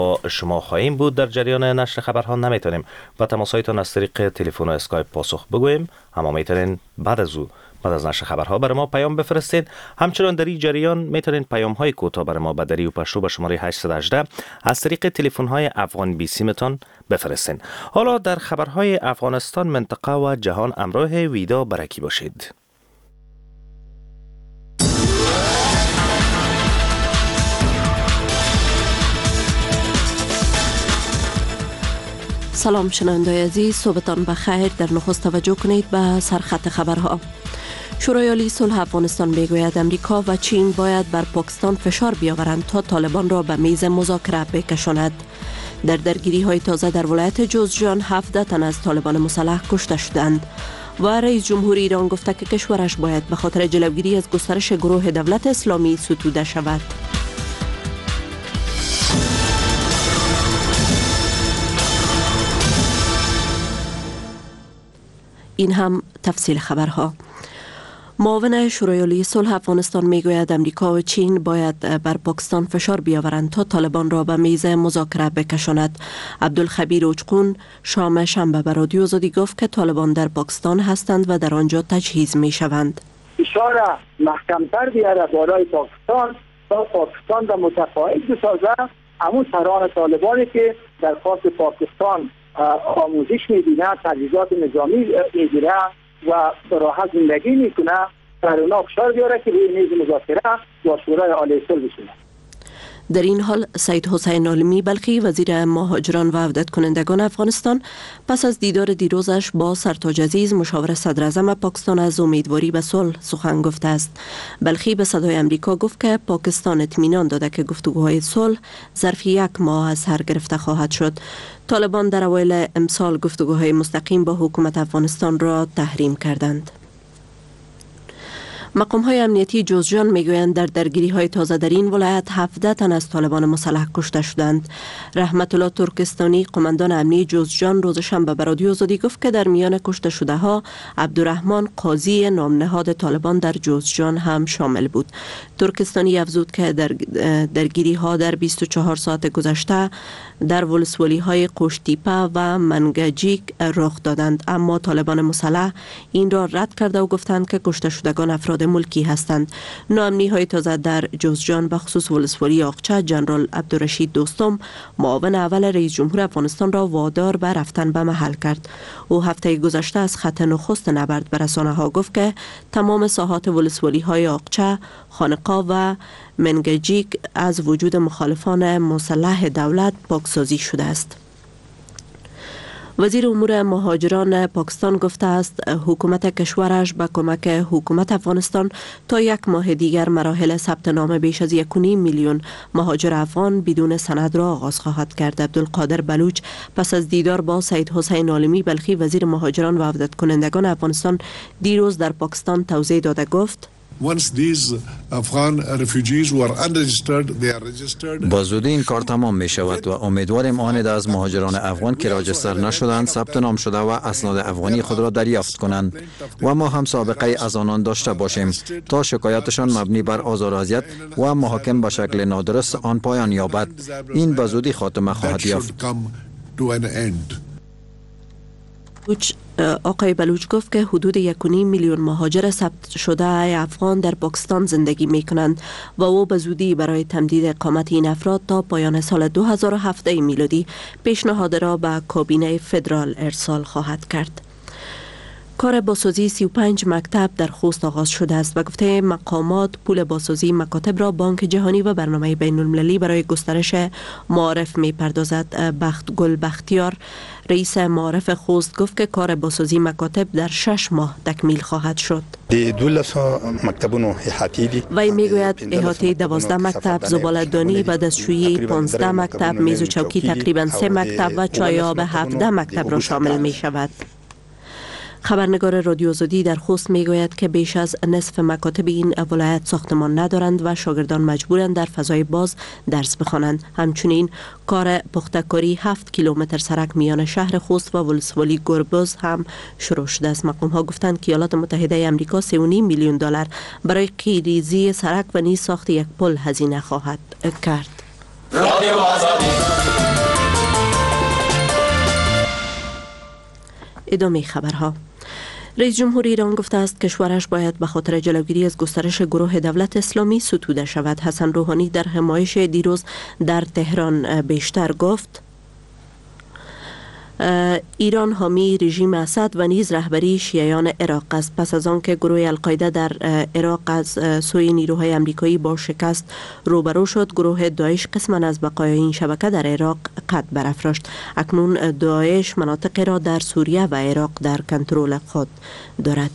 شما خواهیم بود. در جریان نشر خبرها نمیتونیم و تماسهایتان از طریق تلفن و اسکایپ پاسخ بگوییم، اما میتونین بعد از نشر خبرها برای ما پیام بفرستید. همچنان در این جریان میتونین پیام های کوتاه برای ما به دری و پشتو به شماره 818 از طریق تلفن های افغان بی سیمتان بفرستین. حالا در خبرهای افغانستان، منطقه و جهان همراه ویدا برکی باشید. سلام شنوندگان عزیز، صبحتان بخیر. در نخست توجه کنید به سرخط خبرها. شورای عالی صلح افغانستان میگوید امریکا و چین باید بر پاکستان فشار بیاورند تا طالبان را به میز مذاکره بکشاند. در درگیری های تازه در ولایت جوزجان 17 تن از طالبان مسلح کشته شدند و رئیس جمهور ایران گفته که کشورش باید به خاطر جلوگیری از گسترش گروه دولت اسلامی ستوده شود. این هم تفصیل خبرها. معاون شورای عالی صلح افغانستان میگوید امریکا و چین باید بر پاکستان فشار بیاورند تا طالبان را به میز مذاکره بکشاند. عبدالخبیر اوچقون شنبه به رادیو آزادی گفت که طالبان در پاکستان هستند و در آنجا تجهیز می شوند. فشار محکمتر بیاره بالای پاکستان تا پاکستان را متقاعد بسازد. همون سران طالبانی که در خاص پاکستان آموزش می‌بینه، تجهیزات نظامی می‌گیره و راحت زندگی میکنه، در اونا فشار بیاره که روی میز مذاکره با شورای عالی صلح بشینه. در این حال سید حسین عالمی بلخی وزیر مهاجران و عودت کنندگان افغانستان پس از دیدار دیروزش با سرتاج عزیز مشاور صدر اعظم پاکستان از امیدواری به صلح سخن گفته است. بلخی به صدای امریکا گفت که پاکستان اطمینان داده که گفتگوهای صلح ظرف 1 ماه از سر گرفته خواهد شد. طالبان در اوایل امسال گفتگوهای مستقیم با حکومت افغانستان را تحریم کردند. مقام‌های امنیتی جوزجان میگویند در درگیری‌های تازه در این ولایت 17 تن از طالبان مسلح کشته شدند. رحمت الله ترکستانی قماندان امنی جوزجان روز شنبه به رادیو آزادی گفت که در میان کشته شده ها عبدالرحمن قاضی نام نهاد طالبان در جوزجان هم شامل بود. ترکستانی افزود که درگیری‌ها در 24 ساعت گذشته در ولسوالی‌های قشتیپه و منگجیک رخ دادند، اما طالبان مسلح این را رد کرده و گفتند که کشته شدگان افراد ملکی هستند. ناامنی‌های تازه در جوزجان به خصوص ولسوالی آقچه جنرال عبدالرشید دوستم معاون اول رئیس جمهور افغانستان را وادار به رفتن به محل کرد. او هفته گذشته از خط نخست نبرد به رسانه‌ها گفت که تمام ساحات ولسوالی‌های آقچه، خانقاه و منگجیک از وجود مخالفان مسلح دولت پاکسازی شده است. وزیر امور مهاجران پاکستان گفته است حکومت کشورش با کمک حکومت افغانستان تا 1 ماه دیگر مراحل ثبت نام بیش از 1.5 میلیون مهاجر افغان بدون سند را آغاز خواهد کرد. عبدالقادر بلوچ پس از دیدار با سید حسین عالمی بلخی وزیر مهاجران و عودت کنندگان افغانستان دیروز در پاکستان توضیح داده گفت با زودی این کار تمام می شود و امیدواریم آن از مهاجران افغان که راجستر نشدند ثبت نام شده و اسناد افغانی خود را دریافت کنند و ما هم سابقه از آنان داشته باشیم تا شکایتشان مبنی بر آزار و اذیت و محاکم به شکل نادرست آن پایان یابد. این به زودی خاتمه خواهد یافت. آقای بلوچ گفت که حدود 1.5 میلیون مهاجر ثبت شده افغان در پاکستان زندگی می کنند و او به زودی برای تمدید اقامت این افراد تا پایان سال 2017 میلادی پیشنهاد را به کابینه فدرال ارسال خواهد کرد. کار بازسازی 35 مکتب در خوست آغاز شده است و گفته مقامات پول بازسازی مکاتب را بانک جهانی و برنامه بین المللی برای گسترش معارف می پردازد. گل بختیار رئیس معارف خوست گفت که کار بازسازی مکاتب در 6 ماه تکمیل خواهد شد. وی میگوید احاطه 12 مکتب، زباله‌دانی و دستشویی 15 مکتب، میز و چوکی تقریبا 3 مکتب و چایاب 17 مکتب را شامل می شود. خبرنگار رادیو آزادی در خوست میگوید که بیش از نصف مکاتب این ولایت ساختمان ندارند و شاگردان مجبورند در فضای باز درس بخوانند. همچنین کار پخته‌کاری 7 کیلومتر سرک میان شهر خوست و ولسوالی گربز هم شروع شده است. مقام‌ها گفتند که ایالات متحده آمریکا 3.5 میلیون دلار برای قیریزی سرک و نیز ساخت یک پل هزینه خواهد کرد. رادیو آزادی. ادامه خبرها. رئیس جمهور ایران گفته است کشورش باید به خاطر جلوگیری از گسترش گروه دولت اسلامی ستوده شود. حسن روحانی در همایش دیروز در تهران بیشتر گفت ایران حامی رژیم اسد و نیز رهبری شیعیان عراق است. پس از آن که گروه القاعده در عراق از سوی نیروهای آمریکایی با شکست روبرو شد، گروه داعش قسما از بقایای این شبکه در عراق قد برافراشت. اکنون داعش مناطق را در سوریه و عراق در کنترل خود دارد.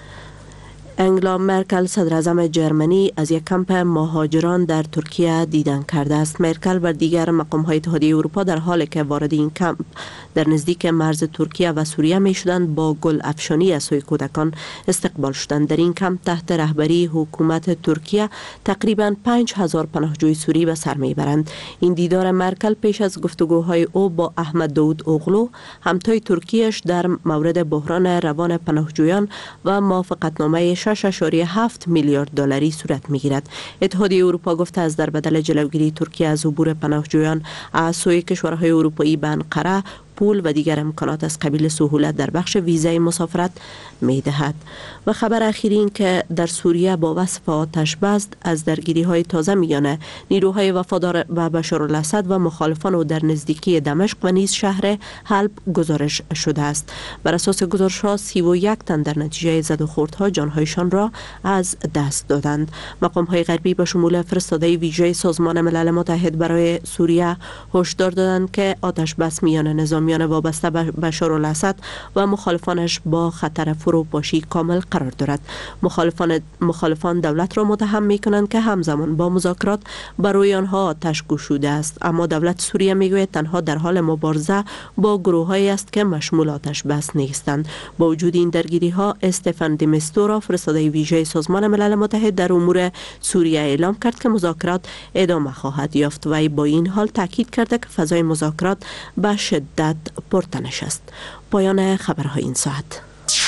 انگلا مرکل صدراعظم جرمنی از یک کمپ مهاجران در ترکیه دیدن کرده است. مرکل و دیگر مقام‌های اتحادیه اروپا در حالی که وارد این کمپ در نزدیک مرز ترکیه و سوریه می شدند با گل افشانی از سوی کودکان استقبال شدند. در این کمپ تحت رهبری حکومت ترکیه تقریباً 5000 پناهجوی سوری به سر می برند. این دیدار مرکل پیش از گفتگوهای او با احمد داود اوغلو همتای ترکیهش در مورد بحران روان پناهجویان و موافقتنامه 6.7 میلیارد دلاری صورت می‌گیرد. اتحادیه اروپا گفته است در بدل جلوگیری ترکیه از عبور پناهجویان از سوی کشورهای اروپایی به انقره پول و دیگر امکانات از قبیل سهولت در بخش ویزای مسافرت می دهد. و خبر اخیر این که در سوریه با وصف آتش بس از درگیری های تازه میان نیروهای وفادار و بشار الاسد و مخالفان او در نزدیکی دمشق و نیز شهر حلب گزارش شده است. بر اساس گزارش ها 31 تن در نتیجه زد و خوردها جانهایشان را از دست دادند. مقام های غربی به شمول فرستاده ویژه سازمان ملل متحد برای سوریه هشدار دادند که آتش بس میان نظامیان وابسته به بشار الاسد و مخالفانش با خطر فروپاشی کامل قرار دارد. مخالفان دولت را متهم می کنند که همزمان با مذاکرات برای آنها آتش گشوده است، اما دولت سوریه می گوید تنها در حال مبارزه با گروه‌هایی است که مشمول آتش بس نیستند. با وجود این درگیری ها، استفان دی میستورا فرستاده ویژه سازمان ملل متحد در امور سوریه اعلام کرد که مذاکرات ادامه خواهد یافت و با این حال تاکید کرده که فضای مذاکرات به شدت پرتنش است. پایان خبرهای این ساعت.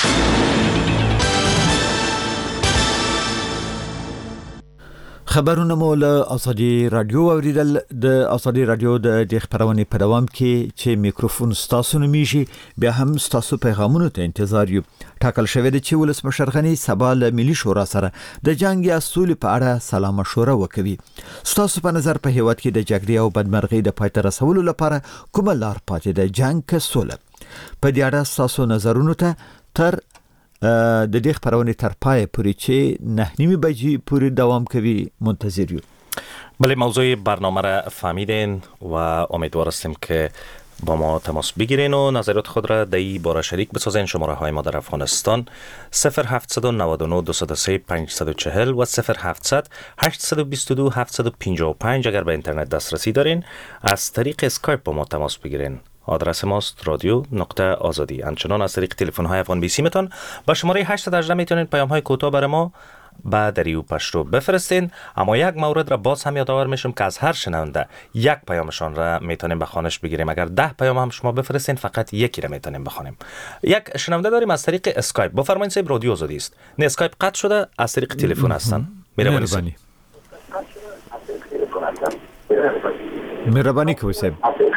خبرونه مول آزادی رادیو اوریدل د آزادی رادیو د خبرونه په دوام کې چې میکروفون ستاسو نمیشي بیا هم ستاسو پیغامونو ته انتظار یو. ټاکل شوی دی چې ولسمشر غنی سبا له ملي شورا سره د جنگ یا سولې په اړه سلا مشوره وکوي. ستاسو په نظر په هیواد کې د جګړې او بدمرغۍ د پای ته رسولو لپاره کومه لار پاتې ده، جنگ که سوله؟ په دې اړه ستاسو نظرونو ته تر د دې خبرونه تر پای پورې چې 9:30 بجې پورې دوام کوي منتظر یو. بله، موضوع برنامه را فهمیدین و امیدوار هستیم که با ما تماس بگیرین و نظرات خود را در این باره شریک بسازین. شماره های ما در افغانستان 0799 203 540 و 0700 822 755. اگر به اینترنت دسترسی دارین از طریق اسکایپ با ما تماس بگیرین. آدرس ماست رادیو.آزادی. همچنان از طریق تلفن های افغان بیسی میتون با شماره 818 میتونین پیام های کوتاه برای ما با دریو پشتو بفرستین. اما یک مورد را باز هم یادآور میشم که از هر شنونده یک پیامشان را میتونیم به خوانش بگیریم. اگر 10 پیام هم شما بفرستین فقط یکی را میتونیم بخونیم. یک شنونده داریم از طریق اسکایپ. با فرمایید صاحب، رادیو آزادی است. نه اسکایپ قطع شده، از طریق تلفن هستن. مهربانی کوي صاحب.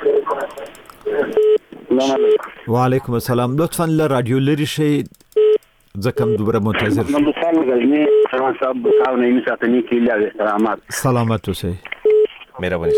و علیکم السلام. لطفاً لرادیو لری شي ځکه دوباره منتظر شو. سلامت اوسئ. مهرباني.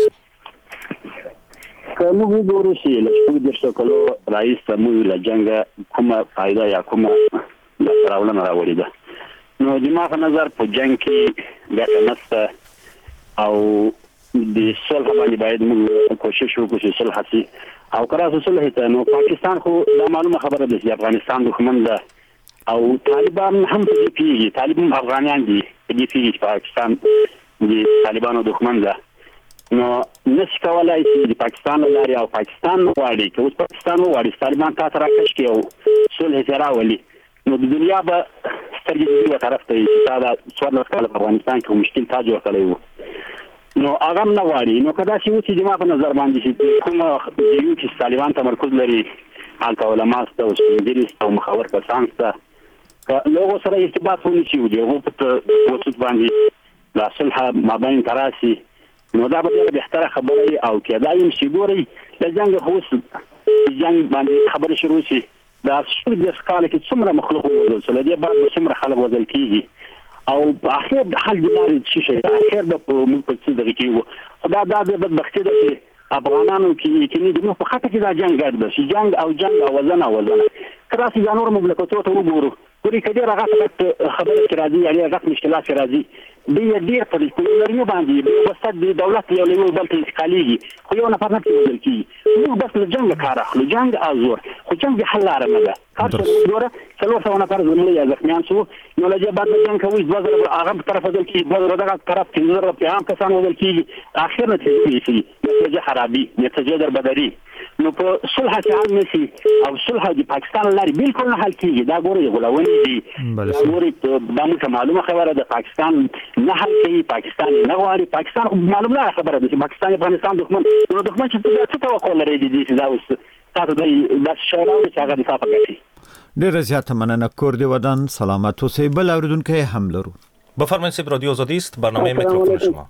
که موږ وګورو چې له 20 کلو راهیسې موږ له جنګ کومه فایده یا کومه راوړنه راوړې ده، نو زما په نظر په جنګ کې ګټه نشته او د صلح باندې باید موږ کوشش وکړو چې صلح شي. او کله چې صلح ته نو پاکستان خو دا معلومه خبره ده چې افغانستان دښمن ده او طالبان هم په دې پیږي، طالبان افغانان دي په دې پیږي چې پاکستان د طالبانو دښمن ده. نو نشي کولای چې د پاکستان لاري او پاکستان وایي چې اوس پاکستان وایي طالبان تاسو راکش کې او صلح راولي، نو د دنیا به سترګې په طرف ته چې دا څومره کال په افغانستان کې مشکل تا جوړ کړی وو، نو هغه نه وایي. نو کدا چې اوس د ما په نظر باندې چې کومه یو چې طالبان تمرکز لري حالت علماء ست او سپینځری ست او مخاور کسان ست لوګو سره ارتباط ونشي، او دغه په وسط باندې د صلح مابین تراسي نو دا به بهتره خبره او کېدای شي ګوري د جنگ هوس جنگ باندې خبره شروع شي دا شپږ د سکاله کې څومره مخلوق وځل سره دې بعد څومره خلک وځل کیږي او په اخر د حل د لارې شي اخر د موږ په څه دغه کې دا د بدبختي د افغانانو کې نه د په خاطر کې دا جنگ ګرځي شي جنگ او وزنه کله چې جانور مملکتونو ته وګورو ګوري کله راغله خبره کې راځي یا راغله مشکلات راځي ډیر په دې لري باندې بس د دولت یو له بل ته انتقاليږي خو یو نفر نه کېږي نو بس له جنگ کار اخلو جنگ ازور خو جنگ حل لاره نه ده کار څه ګوره څلور څو نفر زموږ یا زخمیان شو نو لږه بعد جنگ کوي دوه هغه په طرف ځل کې دوه دغه طرف کې زره په عام کسان ودل کېږي اخر نتیجه شي نتیجه خرابي نتیجه در بدري نو په صلح کې حل نشي او صلح د پاکستان لاري بالکل نه حل کیږي دا ګوري غلاوني دي دا ګوري د موږ معلومه خبره د پاکستان نه حل کوي پاکستان نه غواړي پاکستان معلومه خبره ده چې پاکستان افغانستان دښمن چې څه توقع لري دي چې دا اوس تاسو د شوراو چې هغه دفاع کوي ډیر زیات مننه کور دی ودان سلامت اوسئ بل اوریدونکو هم لرو بفرمایئ سیب رادیو آزادی است برنامه میکروفون شما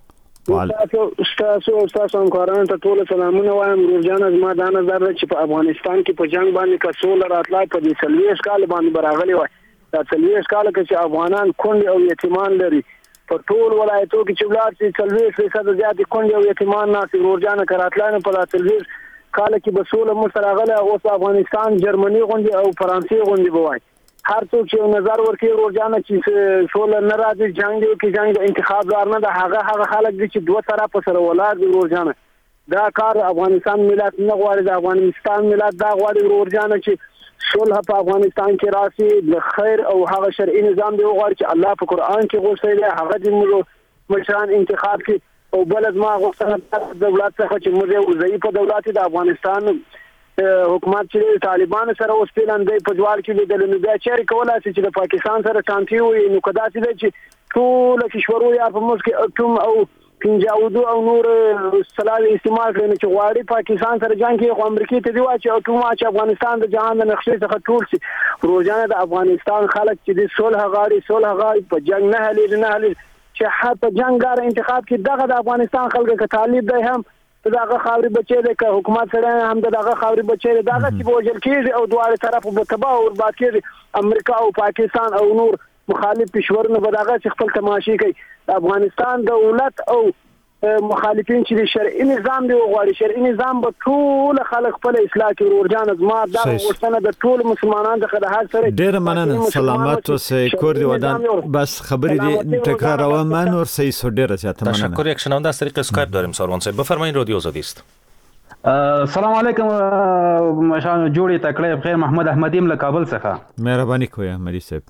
تاسو همکارانو ته ټول سلامونه وایم روزانه زما دا نظر چې په افغانستان کې په جنگ باندې کسول راتلای په دې سلويش کال باندې براغلي وای دا سلويش کال کې چې افغانان کونډ او یتیمان لري په ټول ولایتو کې چې ولر چې سلويش فیصد زیات کونډ او یتیمان نه روزانه کراتلای په دې سلويش کال کې بسوله مستراغله او افغانستان جرمني غونډي او فرانسې غونډي بوای هر څوک چې نظر ورکړي روزانه چې سول نه راځي جنگ کې جنگ د انتخاب لار نه ده هغه خلک چې دوه طرف سره ولر دي روزانه دا کار افغانستان ملت نه غواړي د افغانستان ملت دا غواړي روزانه چې صلح په افغانستان کې راسي د خیر او هغه شرعي نظام دی غواړي چې الله په قران کې غوښتي دی هغه د مشران انتخاب کې او بلد ما غوښتنه دولت څخه چې موږ وزي په دولت د افغانستان حکومت چې طالبان سره اوس پیلندې په جوال کې د لنبیا چاري کولای شي چې د پاکستان سره شانتي وي نو کدا چې ټول کشورو یا په موږ کې اټوم او پنځاودو او نور سلاوي استعمال کړي چې غواړي پاکستان سره جنگ کې خو امریکای ته دی چې اټوم چې افغانستان د جهان د نقشې څخه ټول شي روزانه د افغانستان خلک چې د صلح غاړي په جنگ نه هلي چې حتی جنگار انتخاب کې دغه د افغانستان خلک کې طالب دی هم دغه خاوري بچي د حکومت سره هم دغه خاوري بچي دغه چې بوجل کېږي او دواړه طرف په تباہ او برباد کېږي امریکا او پاکستان او نور مخالف پښورونه به دغه خپل تماشي کوي د افغانستان دولت او مخالفین چې شرعي نظام دی غواړي شرعي نظام به ټول خلک خپل اصلاح کوي ورجان زما دا ورسنه د ټول مسلمانانو د هر سره ډیر مننه سلامت اوسئ کور دی ودان بس خبری دی تکرار و من اور سي سو ډیر زیات مننه تشکر یک شنونده از طریق اسکایپ داریم ساروان صاحب بفرمایید رادیو آزادی است سلام علیکم مشان جوړی تکړه بخیر محمد احمدیم له کابل څخه مهرباني کوئ احمدي صاحب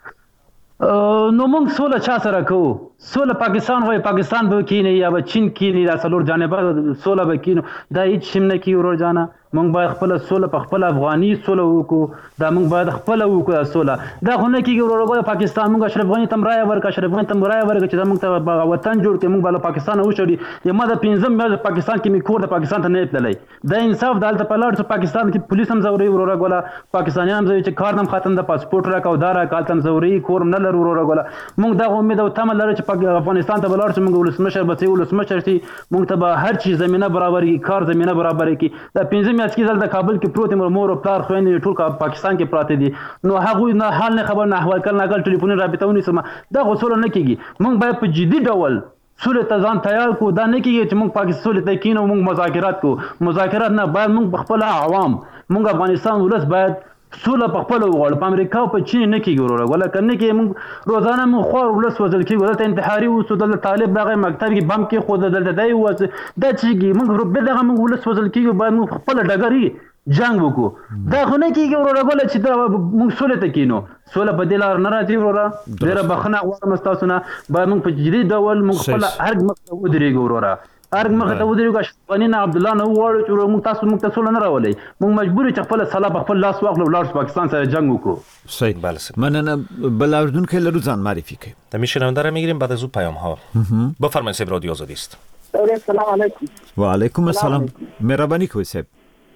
نو موږ سوله چا سره کوو سوله پاکستان وای پاکستان به کینی یا به چین کینی دا څلور جانبه سوله به کینو دا هیڅ شم نه کی ورور جانا موږ باید خپل سوله په خپل افغاني سوله وکړو دا موږ باید خپل وکړو سوله دا خو نه کیږي ورور پاکستان موږ اشرف غنی تم رای ورک اشرف غنی تم رای ورک چې موږ ته وطن جوړ کړي موږ بل پاکستان وشړي یم د پنځم مې پاکستان کې می کور د پاکستان ته نه تللی دا انصاف دالته په لار چې پاکستان کې پولیس هم زوري ورور غولا پاکستانیان هم زوي چې کار نم خاتم د پاسپورت راکاو دارا کالتم زوري کور نه لر ورور غولا موږ دا امید او تم لر چې افغانستان ته بلار چې موږ ولسمشر به ولسمشر شي موږ ته به هر چی زمينه برابر کی کار زمينه برابر کی دا پنځم میاشتې ځل د کابل کې پروت مور او پلار خويندې ټول پاکستان کې پراته دي نو هغه نه حال نه خبر نه احوال کله ناګل ټلیفون رابطهونی سم دا غوسول نه کیږي موږ باید په جدي ډول سولې ته ځان تیار کو دا نه کیږي چې موږ پاکستان سولې ته کینو موږ مذاکرات کو مذاکرات نه باید موږ خپل عوام موږ افغانستان ولس باید سوله په خپل وغواړو په امریکا او په چین نه کیږي وروره ولا کنه کې موږ روزانه موږ خور ولس وزل کیږي ولته انتحاري وسو د طالب دغه مکتب کې بم کې خود د دای و د چیږي موږ رب دغه موږ ولس وزل کیږي باید موږ خپل ډګري جنگ وکړو دا خو نه کیږي وروره ولا چې دا موږ سوله ته کینو سوله په دلار نه راځي وروره ډیره بخنه غواړم تاسو نه باید موږ په جدي ډول موږ خپل هر مخ ودرېږو وروره ارګ مخ ته ودرېږو اشغالین عبد الله نو وړو چې موږ تاسو موږ ته سول نه راولي موږ مجبور چې خپل صلاح خپل لاس واخلو ولر پاکستان سره جنگ وکړو صحیح بله مننه بلاردون که لرو ځان معرفی کوي د میشنونده را میگیریم بعد از او پیام ها بفرمایید صاحب رادیو آزادی است سلام علیکم و علیکم السلام مهربانی کوئ صاحب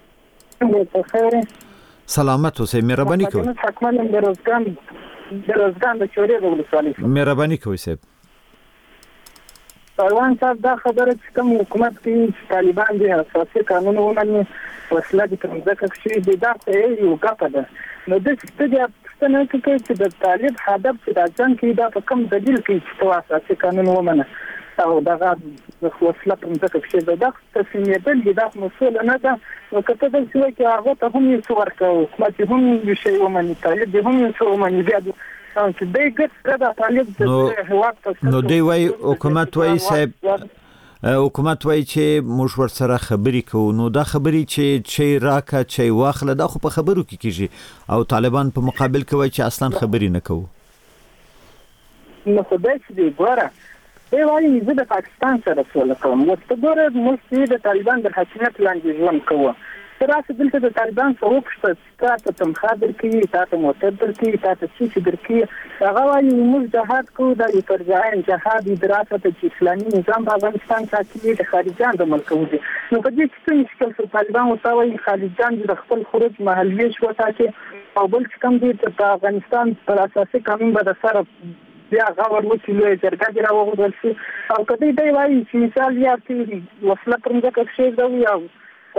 سلامت اوسئ مهربانی کوئ حتما درزگان د چوری ولسوالۍ مهربانی کوئ صاحب پروان صاحب دا خبره چې کوم حکومت کې طالبان دي اساسي قانون ومني وسله د تمځکه کې دا څه یو ګټه ده. نو د ستدي څنګه چې د طالب هدف چې د ځان کې دا په کوم دلیل کې چې اساسي قانون ومنه او دغه وسله تمځکه کې دا تسلیمیدل دا مسؤل نه ده. نو کته د څه کې هغه ته هم یې څور کوي حکومت هم یې شی ومني طالب هم یې څور ومني بیا چې دې ګټه د طالب د هواد نو دی وای حکومت وای صاحب حکومت وای چې موږ ورسره خبرې کوو. نو دا خبرې چې راکا چې واخله دا خو په خبرو کې کیږي او طالبان په مقابل کې وای چې اصلا خبرې نه کوو. نو خدای دې ګوره دی وایي زه د پاکستان سره سوله کوم. ورته ګوره موږ د طالبان د حاکمیت لاندې ژوند کوو. تراسه دلته د طالبان څخه وکړه تاسو ته مخابر کې تاسو معتبر کې تاسو چې درکې هغه وایي موږ جهاد کوو د فرضاین جهاد دراسه ته اسلامي نظام په افغانستان کې د خارجان د ملک وځي. نو په دې کې څه مشکل طالبان وتاوي خارجان د خپل خروج محلي شو تاکي او بل څه دي په افغانستان پر اساسي قانون به سره بیا غوړ وکړي جرګه دی راوغول شي او کدی دی وایي چې مثال یا چې وسله پرمځه کې دی او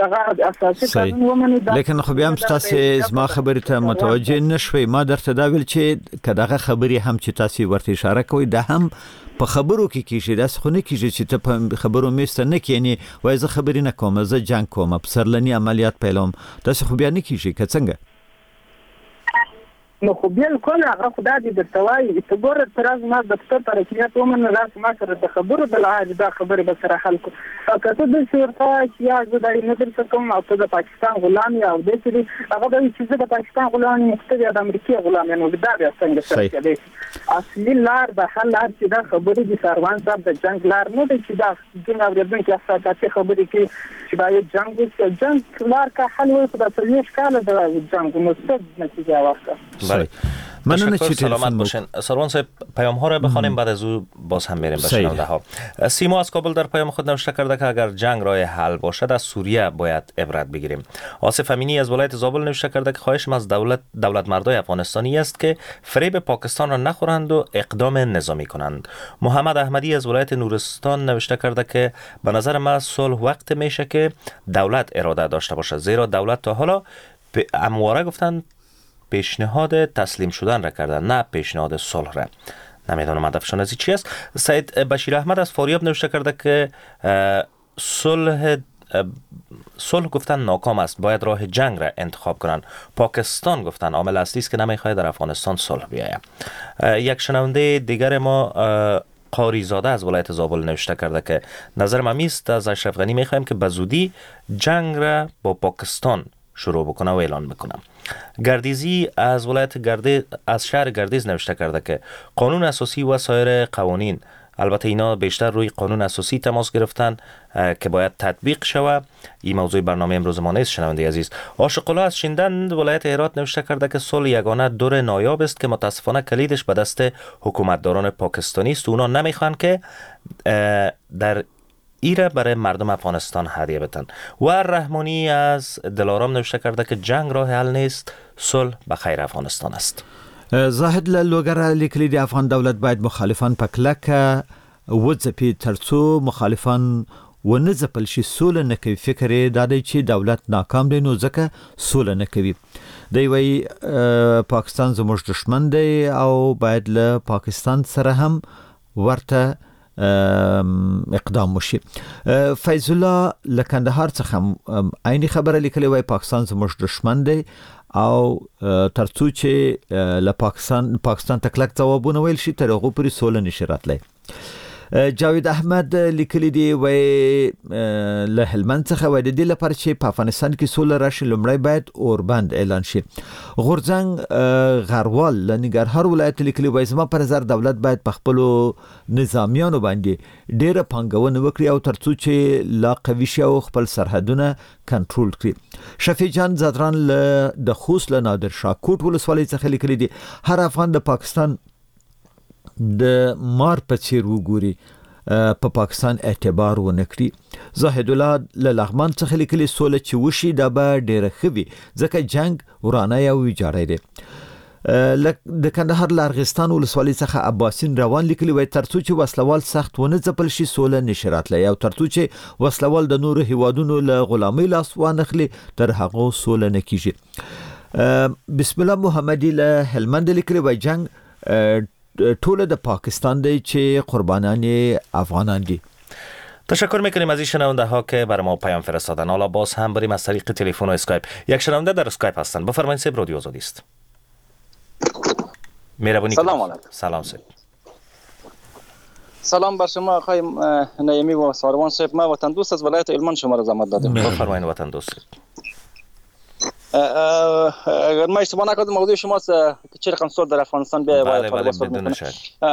لیکن خو بیا هم تاسو زما خبرې ته متوجه نشوي. ما درته دا ویل چې کداغه خبرې هم چې تاسو ورته اشاره کوي دا هم په خبرو کې کیږي. دا څه نه کیږي چې ته په خبرو میسته نه کینی وای زه خبرې نه کوم زه جنگ کوم پسرلنی عملیات پیلوم تاسو خو بیا نه کیږي که څنګه. نو خو بالکل هغه خدای دې درتوي چې ګوره تراز ما د دفتر پر رسمیت ومن راس ما سره د خبرو د لحاظ دا خبره به سره حل کو. کته د شورتا چې یا زه د نظر کوم او د پاکستان غلام یا او د دې هغه د چې د پاکستان غلام مختلف د امریکای غلام نو دا بیا څنګه څه کوي. اصلي لار د حل لار چې دا خبره د سروان صاحب د جنگ لار نه دی چې دا د اوریدونکو اساساتي خبرې کې چې باید جنگ لار کا حل وي په تاسو کال د جنگ نو څه نتیجه واخله. بله سلامت باشین. سروان صاحب پیام ها را بخوانیم بعد از او باز هم میریم به شنونده ها. سیما از کابل در پیام خود نوشته کرده که اگر جنگ راه حل باشد از سوریه باید عبرت بگیریم. آصف امینی از ولایت زابل نوشته کرده که خواهشم از دولت مردای افغانستانی است که فریب پاکستان را نخورند و اقدام نظامی کنند. محمد احمدی از ولایت نورستان نوشته کرده که به نظر من صلح وقت میشه که دولت اراده داشته باشد زیرا دولت تا حالا امواره گفتند پیشنهاد تسلیم شدن را کردن نه پیشنهاد صلح را. نمیدونم هدفشون از چی است. سید بشیر احمد از فاریاب نوشته کرده که صلح گفتن ناکام است باید راه جنگ را انتخاب کنند. پاکستان گفتن عامل اصلی است که نمیخواهد در افغانستان صلح بیاید. یک شنونده دیگر ما قاری زاده از ولایت زابل نوشته کرده که نظر من است از اشرف غنی میخوایم که به زودی جنگ را با پاکستان شروع بکنه و اعلان بکنه. گردیزی از از شهر گردیز نوشته کرده که قانون اساسی و سایر قوانین البته اینا بیشتر روی قانون اساسی تماس گرفتن که باید تطبیق شود. این موضوع برنامه امروز ما نیست. شنونده عزیز عاشق الله از شیندن ولایت هرات نوشته کرده که صلح یگانه دور نایاب است که متاسفانه کلیدش به دست حکومتداران پاکستانی است. اونا نمیخوان که در ایره برای مردم افغانستان هدیه بدن. و رحمانی از دلارام نوشته کرده که جنگ راه حل نیست صلح به خیر افغانستان است. زاهد لوګر لیکلي دی افغان دولت باید مخالفان په کلکه وځپي ترڅو مخالفان ونه ځپل شي سوله نه کوي. فکر یې دا دی چې دولت ناکام دی نو ځکه سوله نه کوي. دی وایي پاکستان زموږ دشمن دی او باید له پاکستان سره هم ورته اقدام وشي. فیض الله لکندهار څخه عیني خبره لیکلې وای پاکستان زموږ دشمن دی او ترڅو چې له پاکستان تکلک ځوابونه ویل شي تر هغه پورې سوله نشي راتلی. جاوید احمد لیکلی دی وای له هلمند څخه وای د دې لپاره چې په افغانستان کې سوله راشي لومړی باید اوربند اعلان شي. غورځنګ غروال له ننګرهار ولایت لیکلی وای زما پر نظر دولت باید په خپل نظامیانو باندې ډیره پانګونه وکړي او ترڅو چې لا قوي شي او خپل سرحدونه کنټرول کړي. شفیع جان زادران د خوست له نادر شاه کوټ ولسوالۍ څخه لیکلی دی هر افغان د پاکستان د مار په څیر وګوري په پاکستان اعتبار ونه کړي. زاهد الله له لغمان څخه لیکلي سوله چې وشي دا به ډیره ښه وي ځکه جنگ ورانه او ویجاړی دی. د کندهار لارغستان ولسوالۍ څخه عباسین روان لیکلی وای ترڅو چې وسلوال سخت ونه ځپل شي سوله نشرات لای او ترڅو چې وسلوال د نورو هیوادونو له غلامۍ لاس وانخلي تر هغه سوله نه کیږي. بسم الله محمدی له هلمند لیکلی وای جنگ ټول د پاکستان دی چې قربانان افغانان دي. تشکر میکنیم از این شنونده ها که برای ما پیام فرستادن. حالا باز هم بریم از طریق تلفن و اسکایپ. یک شنونده در اسکایپ هستن. بفرمایید سیب رادیو آزادی است. مهربانی سلام علیکم. سلام سیب. سلام بر شما آقای نعیمی و ساروان صاحب. ما وطن دوست از ولایت هلمند شما را زحمت دادیم. بفرمایید وطن دوست. اگر ما اشتباه نکنم موضوع شما که چه رقم صلح در افغانستان بیاید بله بدون شک.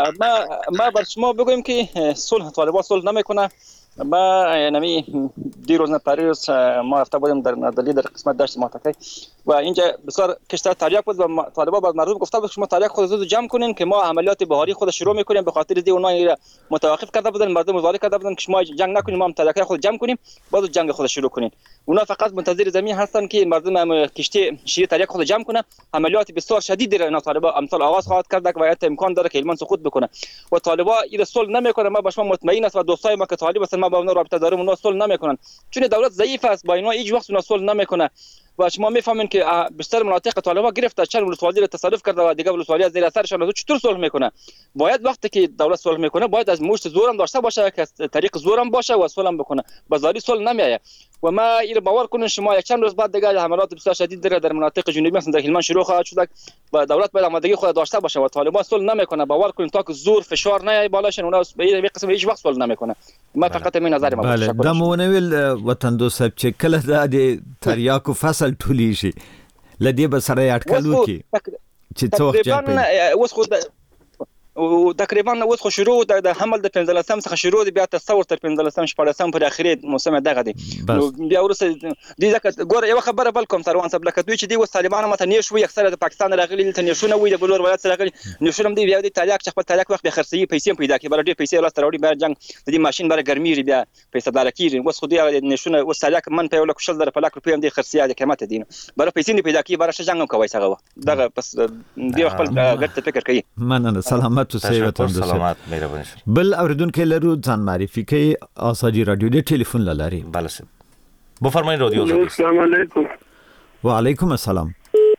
ما بر شما بگویم که صلح طالبان صلح نمیکنه. ما یعنی دیروز پریروز ما رفته بودیم در دلی در قسمت دشت ماتکی و اینجا بسیار کشتار تریاک بود و طالبان بعد مردم گفته بود شما تریاک خود زود جمع کنین که ما عملیات بهاری خود شروع میکنیم. به خاطر دی اونها متوقف کرده بودن، مردم مظاهره کرده بودن که شما جنگ نکنیم، ما هم تریاک خود جمع کنیم بعد جنگ خود شروع کنین. اونا فقط منتظر زمین هستن که مردم کشتی شیعه تریاک خود جمع کنه. عملیات بسیار شدید در طالبان امثال آغاز خواهد کرد و حتی امکان داره که هلمند سقوط بکنه و طالبان این صلح نمیکنه. ما باش مطمئن است و دوستای ما که طالب هستن ما با اونها رابطه داریم، اونها صلح نمیکنن چون دولت ضعیف است، با اینا هیچ وقت اونها صلح نمیکنه و شما میفهمین که بیشتر مناطق طالبان گرفته چند ولسوالی را تصرف کرده و دیگه ولسوالی از زیر اثرشان است. چطور صلح میکنه؟ باید وقتی که دولت صلح میکنه باید از مشت زورم داشته باشه که از طریق زورم باشه و صلح بکنه. بازاری صلح نمیآید و ما این باور کنین شما یک چند روز بعد دیگه حملات بسیار شدید در مناطق جنوبی مثل در هلمند شروع خواهد شد و دولت باید آمادگی خود داشته باشه و طالبان صلح نمیکنه. باور کنین تا که زور فشار نیای بالاشن اونا به این قسم هیچ وقت صلح نمیکنه. ما فقط همین نظر ما بله دمونویل وطن دوست صاحب چې کله د تریاکو فصل ټولی شي لدی به سره اټکلو کی چې څو اوس خو او تقریبا اوس خو شروع د حمل د 15 څخه شروع دی بیا تصور تر 15 14 پر اخري موسم دغه دی بیا ورسره د ځکه ګور یو خبره بل کوم سروان صاحب لکه دوی چې دی و طالبان مته نه شوی اکثره د پاکستان راغلي ته نشونه وي د بلور ولایت سره راغلي نشونه دی بیا د تاریخ چې خپل تاریخ وخت به خرڅي پیسې پیدا کی بل ډېر پیسې لاس تراوړي بیا جنگ د دې ماشين بر ګرمي بیا پیسې دار کیږي اوس خو دی نشونه اوس تاریخ من په یو لک شل در په لک روپیا د خرڅي د قیمت دي بل پیسې پیدا کی بر شه جنگ کوي څنګه دغه بس دی خپل ګټه فکر کوي. مننه سلامت اوسئ. سلامت مهرباني. بل اوریدونکو لرو ځان معرفي کوي آزادی رادیو د ټلیفون لاري. بله سب بفرمایید رادیو آزادی. السلام علیکم. و علیکم السلام.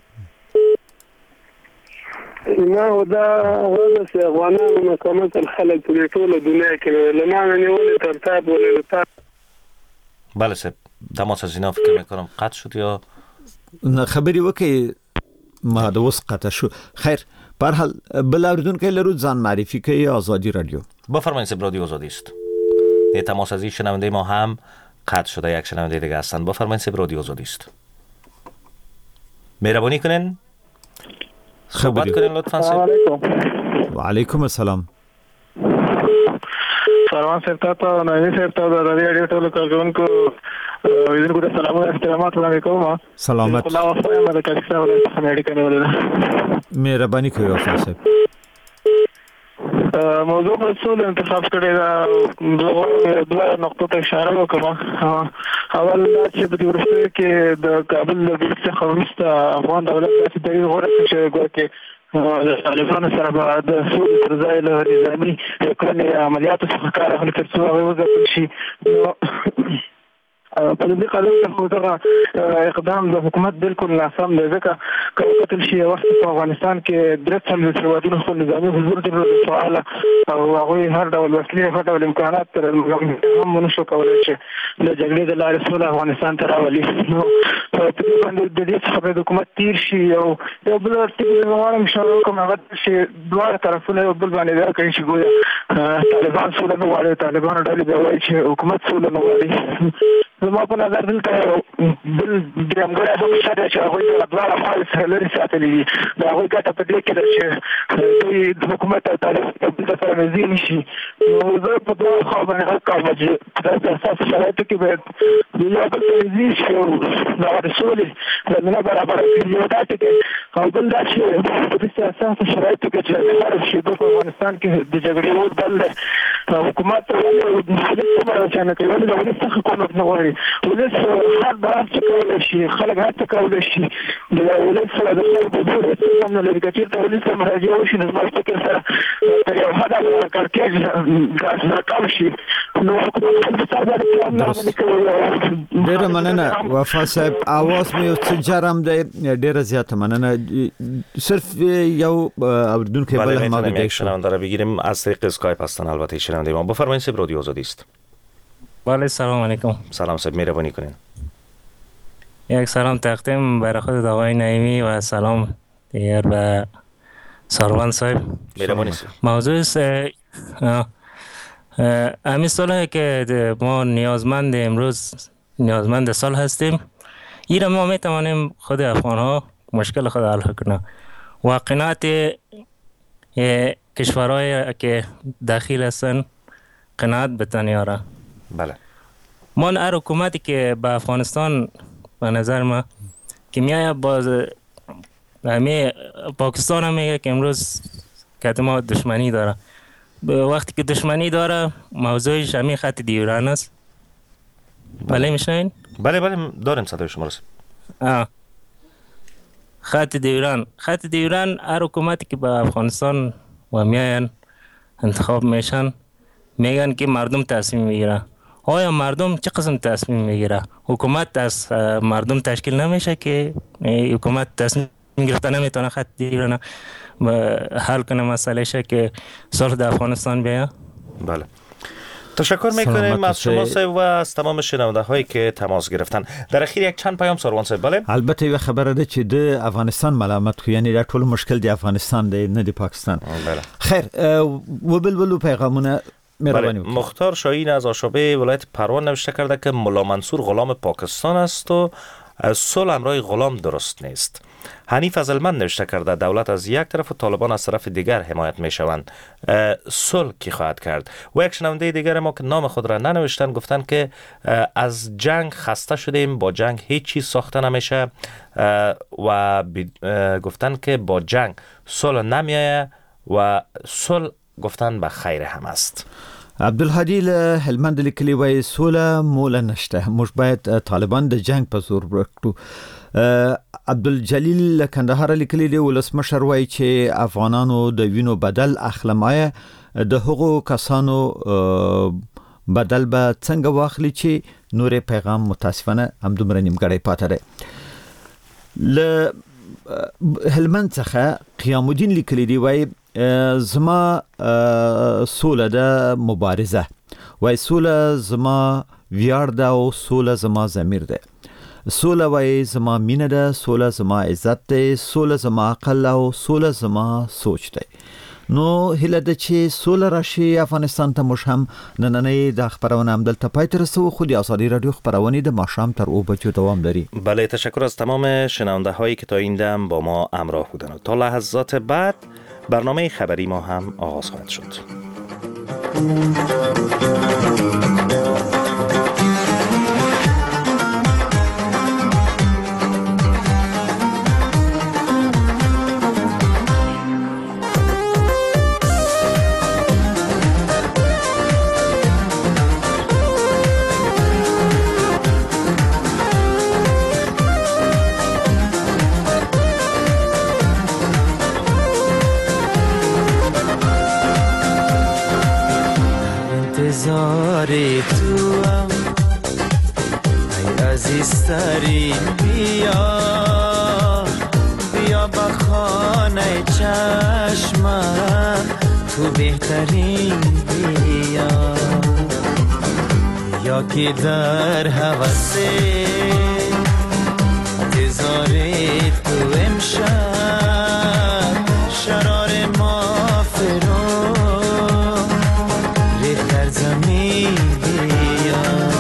ما ودا غوږ افغانانو مکمل الخلق په ټوله دنیا کې لمانه نیول ترتاب ولې بله سب تماس از اینا فکر میکنم قطع شد یا خبری وکي ما د وس قطع شو. خیر به هر حال بل اوریدونکو لرو ځان معرفی کوي آزادی رادیو. بفرمایید سب رادیو آزادی است. یه تماس از این شنونده ما هم قطع شده. یک شنونده دیگه هستن. بفرمایید سب رادیو آزادی است. مهربانی کنین صحبت کنین لطفا سب. و علیکم السلام. سروان صاحب ته نوی صاحب ته د رادیو ټولو کارکونکو ویدونکو ته سلام او احترامات وړاندې کوم. سلامت. الله وفا مده کیسه ولې اړیکه نیولې. مهرباني کوي وفا صاحب. موضوع په څو انتخاب کړی دا دوه نقطو ته اشاره وکړم. اول چې په دې ورسته کې د کابل د څخه وروسته افغان دولت د دې غوړه چې ګورکه طالبانو سره به د سولې پر ځای له نظامي کړنې عملیاتو څخه کار اخلي تر څو هغه وځي شي. په دې قانون ته اقدام د حکومت بالکل ناسم دی ځکه که قتل شي وخت په افغانستان کې درې څلور هیوادونو خپل نظامي حضور درلود سواله او هغوی هر ډول وسلې هر ډول امکانات تر هم نشو کولی چې د جګړې د لارې سوله افغانستان ته راولي. نو په دې باندې د دې څخه د حکومت تیر شي او یو بل ترتیب غواړم اشاره وکړم هغه چې دواړه طرفونه یو بل باندې دا کوي چې ګویا طالبان سوله نه غواړي، طالبانو ډلې به وایي چې حکومت سوله نه غواړي. زما په نظر دلته بل درېمګړی هم شته چې هغوی د دواړه خواوې څخه لرې ساتلي دي. د هغوی ګټه په دې کې ده چې دوی د حکومت او طالبان بل ته سره نږدې نه شي. نو زه په دواړو خواو باندې غږ کوم چې په اساسي شرایطو کې باید یو بل ته نږدې شي او د سولې زمینه برابره کړي. یو دا ټکی او بل دا چې په داسې اساسي شرایطو کې چې هر شي په افغانستان کې د جګړې اور بل دی. حکومت ولې څومره چانه کوي ولې د ولې څخه کومک نه غواړي ولس هر بار څه کول شي خلک هڅه کول شي د ولس سره د خلکو د استعمال لري کچې ته ولس مراجعه وشي نو زما فکر سره تر یو حد کارکېږي ناکام شي نو حکومت ډېره مننه وفا صاحب اواز مې یو څه جرم دی ډېره زیاته مننه صرف یو اوریدونکو بل هم یک شنونده را بگیریم از طریق اسکایپ هستن البته شنونده ما بفرمایید صاحب رادیو آزادی است. بله سلام علیکم. سلام صاحب مهربانی کنین. یک سلام تقدیم برای خود آقای نعیمی و سلام دیگر به سروان صاحب. مهربانی صاحب. موضوع است همین ساله که ما نیازمند سال هستیم این را ما میتوانیم خود افغان ها مشکل خود حل کنیم و قناعت کشورهای که داخل هستن قناعت بتانیاره. بله ما هر حکومتی که به افغانستان به نظر ما که میایه باز همه پاکستان هم میگه که امروز که ما دشمنی داره وقتی که دشمنی داره موضوعش همین خط دیوران است. بله میشنین؟ بله داریم صدای شما رسید. خط دیوران هر حکومتی که به افغانستان و میاین انتخاب میشن میگن که مردم تصمیم میگیره. آیا مردم چه قسم تصمیم میگیره؟ حکومت از مردم تشکیل نمیشه که حکومت تصمیم گرفته نمیتونه خط دیوران حل کنه مسئله شه که صلح در افغانستان بیاید؟ بله تشکر میکنیم از شما صاحب و از تمام شنونده هایی که تماس گرفتن. در اخیر یک چند پیام سروان صاحب. بله البته یو خبره ده چې د افغانستان ملامت خو یعنی دا ټول مشکل دی افغانستان دی نه دی پاکستان. بله خیر و بلبلو پیغامونه مهربانی. مختار شاهین از آشابه ولایت پروان نوشته کرده که ملا منصور غلام پاکستان است و صلح امرای غلام درست نیست. حنیف از المند نوشته کرده دولت از یک طرف و طالبان از طرف دیگر حمایت می شوند. صلح کی خواهد کرد؟ و یک شنونده دیگر ما که نام خود را ننوشتن گفتن که از جنگ خسته شدیم با جنگ هیچ چیز ساخته نمیشه و گفتن که با جنگ صلح نمیایه و صلح گفتن به خیر هم است. عبدالهادی له هلمند لیکلی وای سوله مولا نشته موږ باید طالبان د جنگ په زور ورکړو. عبدالجلیل له کندهار لیکلی دی ولسمشر وای چې افغانانو د وینو بدل اخلمایه د هغو کسانو بدل به څنګه واخلي چې نور پیغام متاسفانه هم دومره نیمګړی پاتې دی. له هلمند څخه قیام الدین لیکلی دی وای زما سوله ده مبارزه وای سوله زما ویار ده او سوله زما ضمیر ده. سوله وای زما مینه ده، سوله زما عزت ده، سوله زما عقل او سوله زما سوچ ده. نو هله د چې سوله راشي افغانستان ته موږ هم نننې د خبرونه هم دلته پای ته رسو. خو د آزادی رادیو خبرونه د ماښام تر 2 بجو دوام داری. بله تشکر از تمام شنونده هایی که تا این دم با ما همراه بودند. تا لحظات بعد برنامه خبری ما هم آغاز خواهد شد. انتظاری تو هم ای عزیزترین بیا با خانه چشمم تو بهترین بیا یا که در حوث انتظاری تو امشب شرار ما فرو ریخت در زمین بیا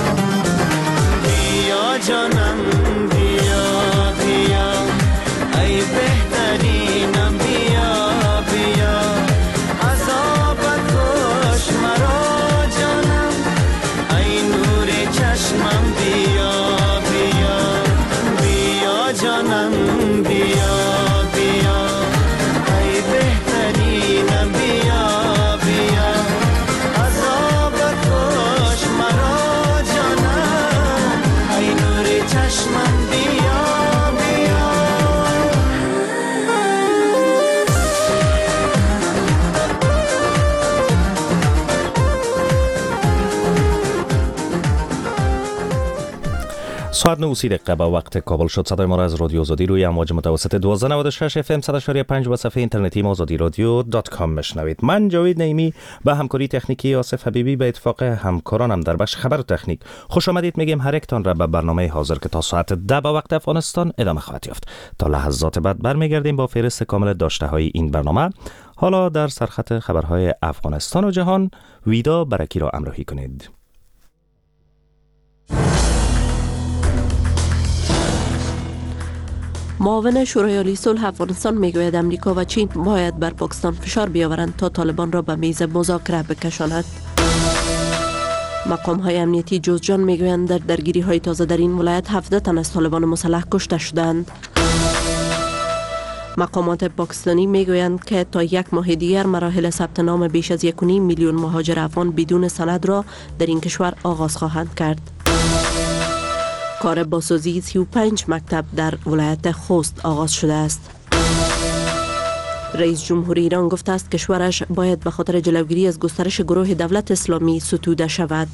بیا جانم بیا بیا ای بهترینم بیا بیا عذابت کش مرا جانم ای نور چشمم بیا بیا ساعت 9:30 با وقت کابل شد. صدای ما را از رادیو آزادی روی امواج متوسط 1296 FM 100.5 و صفحه اینترنتی ما azadiradio.com میشنوید. من جاوید نعیمی با همکاری تکنیکی آصف حبیبی به اتفاق همکارانم در بخش خبر تکنیک خوش آمدید میگیم. هر یکتان را به برنامه حاضر که تا ساعت 10 با وقت افغانستان ادامه خواهد یافت. تا لحظات بعد برمیگردیم با فهرست کامل داشته های این برنامه. حالا در سرخط خبرهای افغانستان و جهان ویدا برکی را همراهی کنید. معاون شورای عالی صلح افغانستان میگوید امریکا و چین باید بر پاکستان فشار بیاورند تا طالبان را به میز مذاکره بکشاند. مقام های امنیتی جوزجان میگویند در درگیری های تازه در این ولایت 17 تن از طالبان مسلح کشته شدند. مقامات پاکستانی میگویند که تا یک ماه دیگر مراحل ثبت نام بیش از 1.5 میلیون مهاجر افغان بدون سند را در این کشور آغاز خواهند کرد. کار بازسازی 35 مکتب در ولایت خوست آغاز شده است. رئیس جمهور ایران گفته است کشورش باید به خاطر جلوگیری از گسترش گروه دولت اسلامی ستوده شود.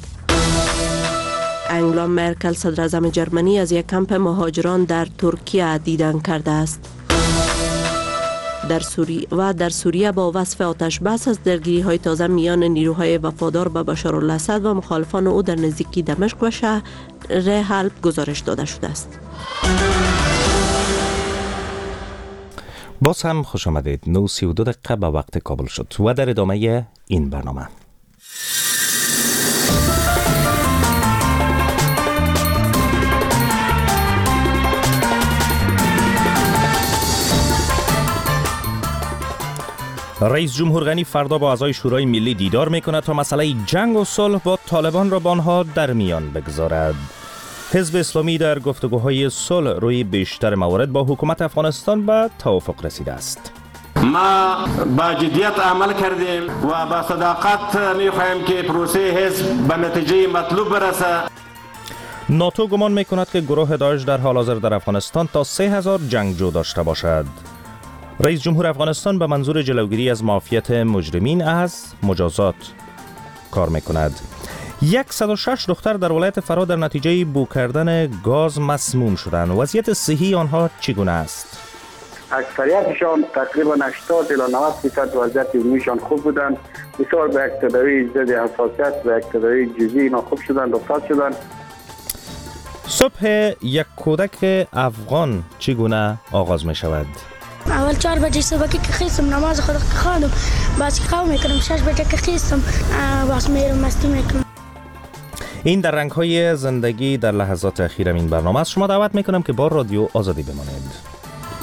انگلا مرکل صدر اعظم جرمنی از یک کمپ مهاجران در ترکیه دیدن کرده است. در سوریه با وصف آتش بس از درگیری های تازه میان نیروهای وفادار به بشارالاسد و مخالفان او در نزدیکی دمشق و شهر حلب گزارش داده شده است. باز هم خوش آمدید. 9:32 به وقت کابل شد و در ادامه این برنامه رئیس جمهور غنی فردا با اعضای شورای ملی دیدار میکند تا مسئله جنگ و صلح با طالبان را با آنها در میان بگذارد. حزب اسلامی در گفتگوهای صلح روی بیشتر موارد با حکومت افغانستان به توافق رسیده است. ما با جدیت عمل کردیم و با صداقت میخواهیم که پروسه حزب به نتیجه مطلوب برسه. ناتو گمان میکند که گروه داعش در حال حاضر در افغانستان تا 3000 جنگجو داشته باشد. رئیس جمهور افغانستان به منظور جلوگیری از معافیت مجرمین از مجازات کار میکند. 106 دختر در ولایت فرا در نتیجه بو کردن گاز مسموم شدند. وضعیت صحی آنها چگونه است؟ اکثریتشان تقریبا 80 الی 90% وضعیت عمومیشان خوب بودند. بسیار به یک تداوی ضد حساسیت و یک تداوی جزئی اینا خوب شدند، رخصت شدند. صبح یک کودک افغان چگونه آغاز می شود؟ اول 4 بجه صبح که خیستم نماز خود خواندم، بعد قهوه میکنم، 6 بجه که خیستم باز میرم مستی میکنم. این در رنگ‌های زندگی در لحظات اخیر این برنامه است. شما دعوت میکنم که با رادیو آزادی بمانید.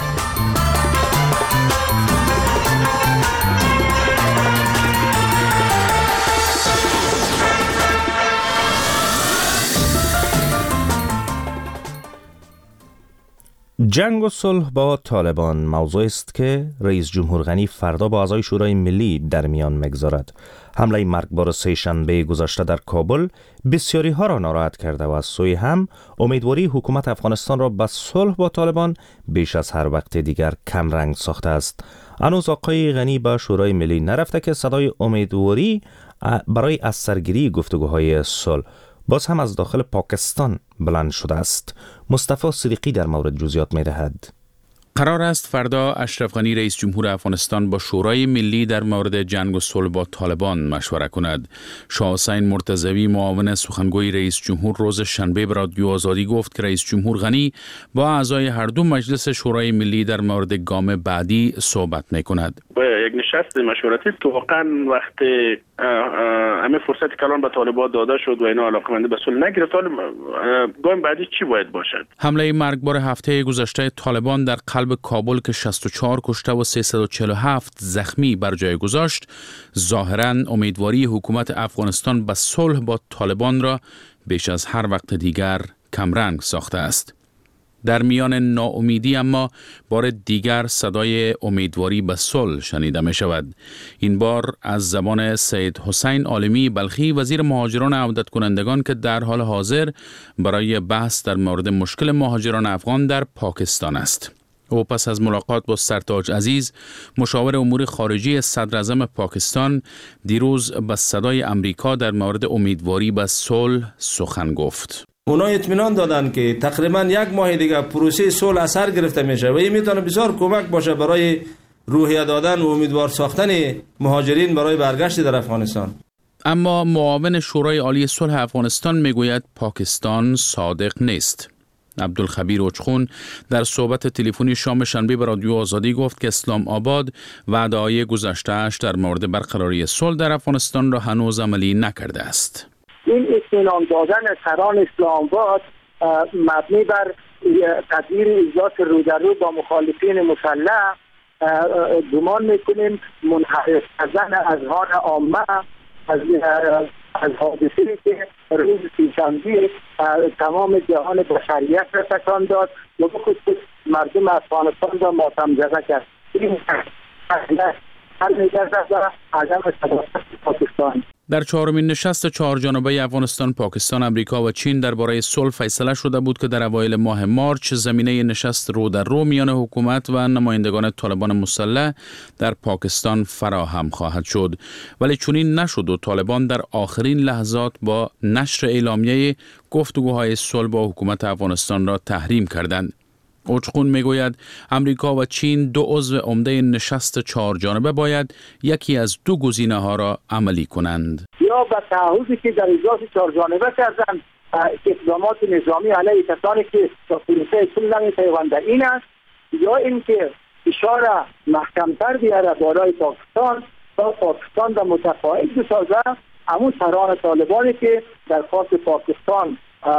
جنگ و صلح با طالبان موضوع است که رئیس جمهور غنی فردا با اعضای شورای ملی در میان میگذارد. حمله مرگبار سه‌شنبه گذشته در کابل بسیاری ها را ناراحت کرده و از سوی هم امیدواری حکومت افغانستان را به صلح با طالبان بیش از هر وقت دیگر کم رنگ ساخته است. هنوز آقای غنی به شورای ملی نرفته که صدای امیدواری برای از سرگیری گفتگوهای صلح باز هم از داخل پاکستان بلند شده است. مصطفی صدیقی در مورد جزئیات می‌دهد. قرار است فردا اشرف غنی رئیس جمهور افغانستان با شورای ملی در مورد جنگ و صلح با طالبان مشوره کند. شاه حسین مرتضوی معاون سخنگوی رئیس جمهور روز شنبه به رادیو آزادی گفت که رئیس جمهور غنی با اعضای هر دو مجلس شورای ملی در مورد گام بعدی صحبت می‌کند. با یک نشست مشورتی که واقعا وقتی همه فرصت کلان به طالبان داده شد و اینا علاقمندی به صلح نگرفت، گام بعدی چی باید باشد؟ حمله مرگبار هفته گذشته طالبان در قلب کابل که 64 کشته و 347 زخمی بر جای گذاشت، ظاهراً امیدواری حکومت افغانستان به صلح با طالبان را بیش از هر وقت دیگر کمرنگ ساخته است. در میان ناامیدی اما بار دیگر صدای امیدواری به صلح شنیده می شود. این بار از زبان سید حسین عالمی بلخی، وزیر مهاجران عودت کنندگان که در حال حاضر برای بحث در مورد مشکل مهاجران افغان در پاکستان است. او پس از ملاقات با سرتاج عزیز، مشاور امور خارجی صدر اعظم پاکستان، دیروز به صدای امریکا در مورد امیدواری به صلح سخن گفت. اونا اطمینان دادن که تقریبا 1 ماه دیگه پروسه صلح از سر گرفته میشه و این میتونه بسیار کمک باشه برای روحیه دادن و امیدوار ساختن مهاجرین برای برگشت در افغانستان. اما معاون شورای عالی صلح افغانستان میگوید پاکستان صادق نیست. عبدالخبیر اوچخون در صحبت تلفنی شام شنبه به رادیو آزادی گفت که اسلام آباد وعده‌های گذشته‌اش در مورد برقراری صلح در افغانستان را هنوز عملی نکرده است. این اطمینان دادن سران اسلام آباد مبنی بر تدبیر اجلاس رو در رو با مخالفین مسلح گمان میکنیم منحرف کردن اذهان عامه از حادثه‌ای که روز سه‌شنبه تمام جهان بشریت را تکان داد و بخصوص مردم افغانستان را ماتم زده کرد. این هر می‌گردد به عدم صداقت پاکستان. در 4مین نشست 4 جانبه افغانستان، پاکستان، امریکا و چین درباره صلح فیصله شده بود که در اوایل ماه مارچ زمینه نشست رو در رو میان حکومت و نمایندگان طالبان مسلح در پاکستان فراهم خواهد شد، ولی چنین نشد و طالبان در آخرین لحظات با نشر اعلامیه گفتگوهای صلح با حکومت افغانستان را تحریم کردند. اوچخون میگوید امریکا و چین 2 عضو عمده نشست 4 جانبه باید یکی از 2 گزینه‌ها را عملی کنند. یا به تعهدی که در اجلاس 4 جانبه کردند اقدامات نظامی علیه کسانی که با پروسه صلح نمی‌پیوندند این است، یا اینکه فشار محکم‌تر بیاره بالای پاکستان تا پاکستان را متقاعد بسازد همون سران طالبانی که در خاک پاکستان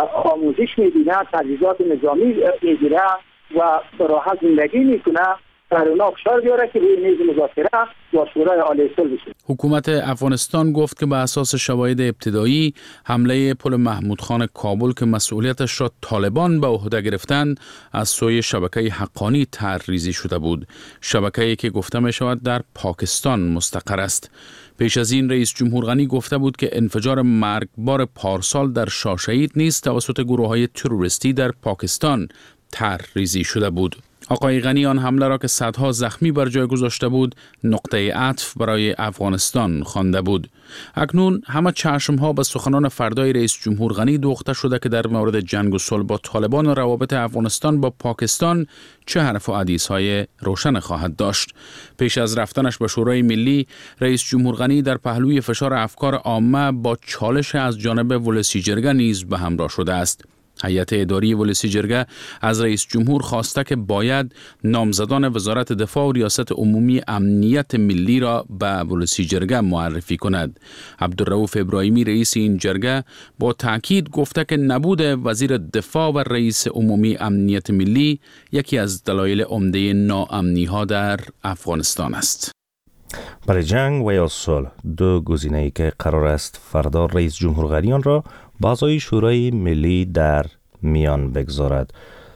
آموزش می‌بینه، تجهیزات نظامی می‌گیره و راحت زندگی میکنه در اونا فشار بیاره که روی میز مذاکره با شورای عالی صلح بشه. حکومت افغانستان گفت که به اساس شواهد ابتدایی حمله پل محمود خان کابل که مسئولیتش را طالبان به عهده گرفتند از سوی شبکه حقانی طرح‌ریزی شده بود، شبکه‌ای که گفته می شود در پاکستان مستقر است. پیش از این رئیس جمهور غنی گفته بود که انفجار مرگبار پارسال در شاشهید نیز توسط گروه‌های تروریستی در پاکستان طرح‌ریزی شده بود. آقای غنی آن حمله را که صدها زخمی بر جای گذاشته بود نقطه عطف برای افغانستان خوانده بود. اکنون همه چشم‌ها به سخنان فردای رئیس جمهور غنی دوخته شده که در مورد جنگ و صلح با طالبان و روابط افغانستان با پاکستان چه حرف و حدیث‌های روشن خواهد داشت. پیش از رفتنش به شورای ملی، رئیس جمهور غنی در پهلوی فشار افکار عامه با چالش از جانب ولسی جرگه نیز به همراه شده است. هیئت اداری ولسی جرگه از رئیس جمهور خواسته که باید نامزدان وزارت دفاع و ریاست عمومی امنیت ملی را به ولسی جرگه معرفی کند. عبدالرؤوف ابراهیمی رئیس این جرگه با تاکید گفته که نبود وزیر دفاع و رئیس عمومی امنیت ملی یکی از دلایل عمده ناامنی‌ها در افغانستان است. برای جنگ و یا صلح 2 گزینه‌ای که قرار است فردا رئیس جمهور غنی آن را با اعضای شورای ملی در میان بگذارد.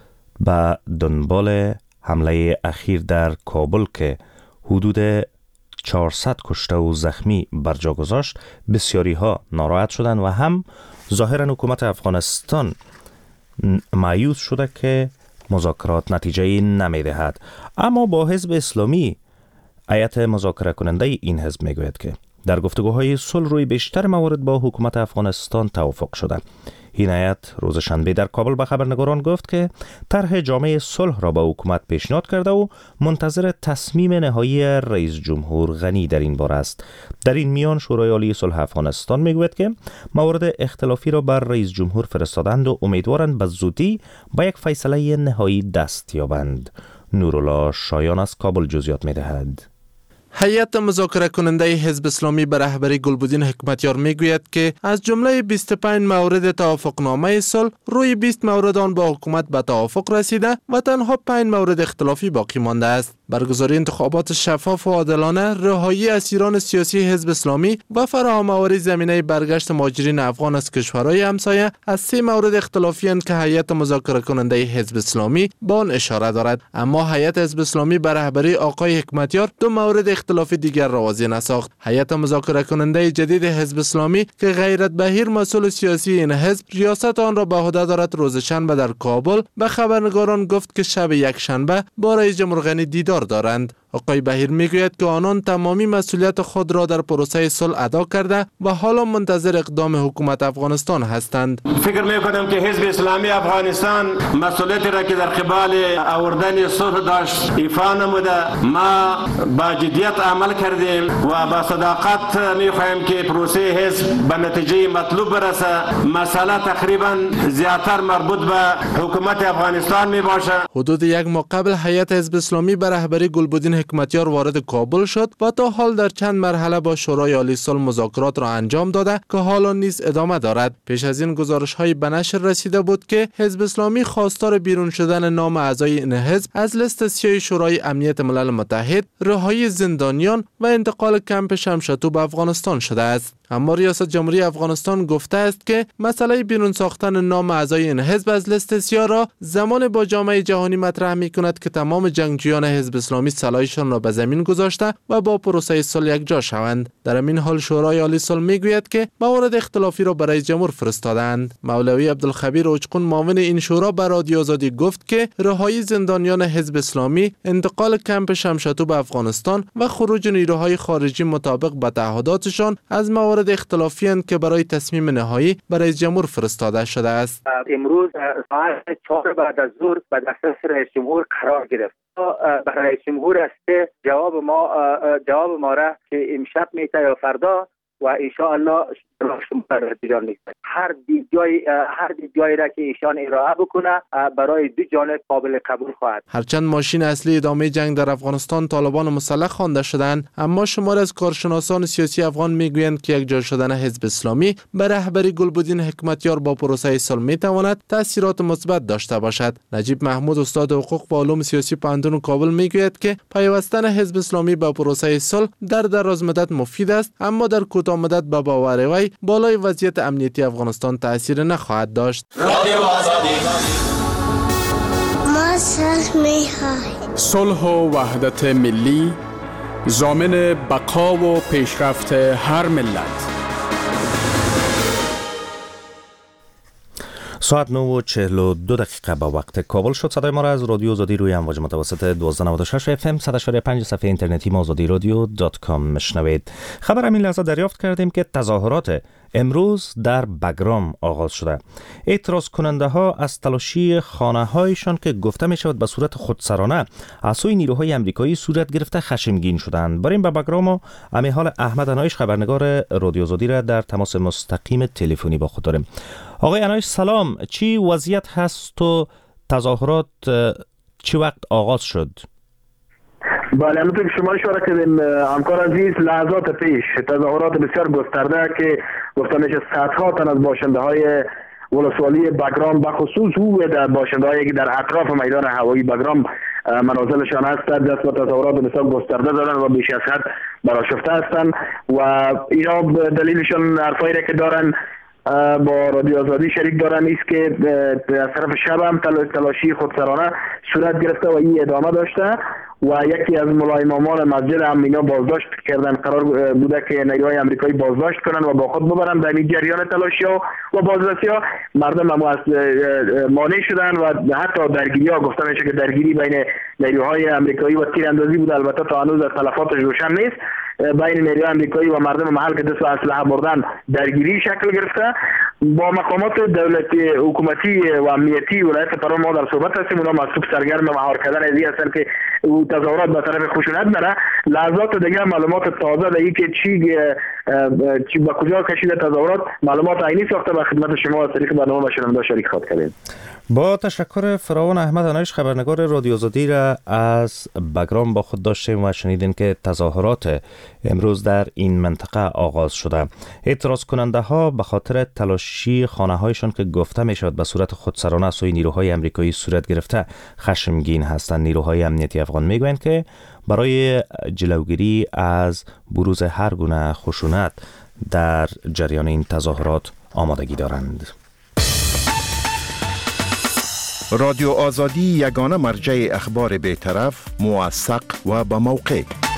با دنبال حمله اخیر در کابل که حدود 400 کشته و زخمی بر جا گذاشت، بسیاری ها ناراحت شدند و هم ظاهرا حکومت افغانستان مایوس شده که مذاکرات نتیجه نمی دهد. اما با حزب اسلامی، هیئت مذاکره کننده این حزب میگوید که در گفتگوهای صلح روی بیشتر موارد با حکومت افغانستان توافق شده. این هیئت روز شنبه در کابل به خبرنگاران گفت که طرح جامع صلح را به حکومت پیشنهاد کرده و منتظر تصمیم نهایی رئیس جمهور غنی در این باره است. در این میان شورای عالی صلح افغانستان میگوید که موارد اختلافی را بر رئیس جمهور فرستادند و امیدوارند به زودی با یک فیصله نهایی دست یابند. نورالله شایان از کابل جزئیات میدهد. هیئت مذاکره کننده حزب اسلامی به رهبری گلبدین حکمتیار میگوید که از جمله 25 مورد توافقنامه صلح روی 20 مورد آن با حکومت به توافق رسیده و تنها 5 مورد اختلافی باقی مانده است. برگزاری انتخابات شفاف و عادلانه، رهایی اسیران سیاسی حزب اسلامی و فراهم‌آوری زمینه برگشت مهاجرین افغان از کشورهای همسایه از 3 مورد اختلافی اند که هیئت مذاکره کننده حزب اسلامی با آن اشاره دارد. اما هیئت حزب اسلامی به رهبری آقای حکمتیار 2 مورد اختلافی دیگر را واضح نساخت. هیئت مذاکره کننده جدید حزب اسلامی که غیرت بهیر مسئول سیاسی این حزب ریاست آن را به عهده دارد، روز شنبه در کابل به خبرنگاران گفت که شب یک شنبه با رئیس جمهور غنی دیدار دارند. آقای بهیر میگوید که آنان تمامی مسئولیت خود را در پروسه صلح ادا کرده و حالا منتظر اقدام حکومت افغانستان هستند. فکر میکنم که حزب اسلامی افغانستان مسئولیتی را که در قبال آوردن صلح داشت ایفا نموده. ما با جدیت عمل کردیم و با صداقت میخواهیم که پروسه حزب به نتیجه مطلوب برسه. مسئله تقریبا زیادتر مربوط به حکومت افغانستان می باشه. حدود یک ماه قبل هیئت حزب اسلامی به رهبری گلبدین حکمتیار وارد کابل شد و تا حال در چند مرحله با شورای عالی صلح مذاکرات را انجام داده که حالا نیز ادامه دارد. پیش از این گزارش‌های به نشر رسیده بود که حزب اسلامی خواستار بیرون شدن نام اعضای این حزب از لیست سیاه شورای امنیت ملل متحد، رهایی زندانیان و انتقال کمپ شمشتو به افغانستان شده است. اما ریاست جمهوری افغانستان گفته است که مسئله بیرون ساختن نام اعضای این حزب از لیست سیاه را زمان با جامعه جهانی مطرح می کند که تمام جنگجویان حزب اسلامی سلاحشان را به زمین گذاشته و با پروسه صلح یکجا شوند. در این حال شورای عالی صلح میگوید که موارد اختلافی را برای جمهور فرستادند. مولوی عبدالخبیر اوچقون معاون این شورا به رادیو آزادی گفت که رهایی زندانیان حزب اسلامی، انتقال کمپ شمشتو به افغانستان و خروج نیروهای خارجی مطابق به تعهداتشان از موارد اختلافی هستند که برای تصمیم نهایی برای جمهور فرستاده شده است. امروز ساعت 4 بعد از ظهر به دسترس رئیس جمهور قرار گرفت. برای رئیس جمهور است که جواب ما را که امشب میته یا فردا و ان شاء الله هر دیدگاهی را که ایشان ارائه بکنه برای دو جانب قابل قبول خواهد. هرچند ماشین اصلی ادامه جنگ در افغانستان طالبان مسلح خوانده شدند، اما شمار از کارشناسان سیاسی افغان میگویند که یک جا شدن حزب اسلامی به رهبری گلبدین حکمتیار با پروسه صلح میتواند تاثیرات مثبت داشته باشد. نجیب محمود استاد حقوق و علوم سیاسی پانتون کابل میگوید که پیوستن حزب اسلامی به پروسه صلح در دراز مدت مفید است، اما در کوتاه مدت به باور وی بالای وضعیت امنیتی افغانستان تأثیر نخواهد داشت. ما صلح می‌خواهیم. صلح و وحدت ملی ضامن بقا و پیشرفت هر ملت. ساعت 9:42 با وقت کابل شد. صدای ما را از رادیو آزادی روی امواج متوسط 1296 FM 100.5 صفحه اینترنتی mazadirodio.com میشنوید. خبر همین لحظه دریافت کردیم که تظاهرات امروز در بگرام آغاز شده. اعتراض کننده ها از تلاشی خانه هایشان که گفته می شود به صورت خودسرانه از سوی نیروهای امریکایی صورت گرفته خشمگین شدند. بریم به بگرام و امیحال احمد انایش خبرنگار رادیو آزادی را در تماس مستقیم تلفنی با خود داریم. آقای انایش سلام، چی وضعیت هست و تظاهرات چی وقت آغاز شد؟ بله، همونطور که شما اشاره کردین همکار عزیز، لحظات پیش تظاهرات بسیار گسترده که گفته میشه صدها تن از باشنده های ولسوالی بگرام بخصوص او باشنده هایی که در اطراف میدان هوایی بگرام منازلشان هست دست به تظاهرات بسیار گسترده دارن و بیش از حد برآشفته هستند و اینا دلیلشان حرفایی را که دارن با رادیو آزادی شریک دارن است که از طرف شب هم تلاشی خودسرانه صورت گرفته و این ادامه داشته و یکی از ملایمامان مسجد هم اینا بازداشت کردن. قرار بوده که نیروهای امریکایی بازداشت کنن و با خود ببرن در این جریان تلاشی ها و بازرسی ها. مردم هم از مانع شدن و حتی درگیری ها گفته میشه که درگیری بین نیروهای امریکایی و تیراندازی بود. البته تا هنوز تلفاتش روشن نیست. بین نیروهای امریکایی و مردم محل که دست به اسلحه بردن درگیری شکل گرفته. با مقامات دولتی حکومتی و امنیتی ولایت پران ما در صحبت هستیم. اونا مصروف سرگرم مهار کردن ازی هستن که تظاهرات به طرف خشونت نره. لحظات دیگه معلومات تازه دیگه که چی با کجا کشیده تظاهرات معلومات عینی ساخته به خدمت شما از طریق برنامه شنونده شریک خواهد کردیم. با تشکر فراوان احمد انایش خبرنگار رادیو آزادی را از بگرام با خود داشتیم و شنیدین که تظاهرات امروز در این منطقه آغاز شده. اعتراض کننده ها به خاطر تلاشی خانه هایشان که گفته می شود به صورت خودسرانه سوی نیروهای امریکایی صورت گرفته خشمگین هستند. نیروهای امنیتی افغان می گویند که برای جلوگیری از بروز هر گونه خشونت در جریان این تظاهرات آمادگی دارند. رادیو آزادی یگانه مرجع اخبار بی‌طرف، موثق و با موقع.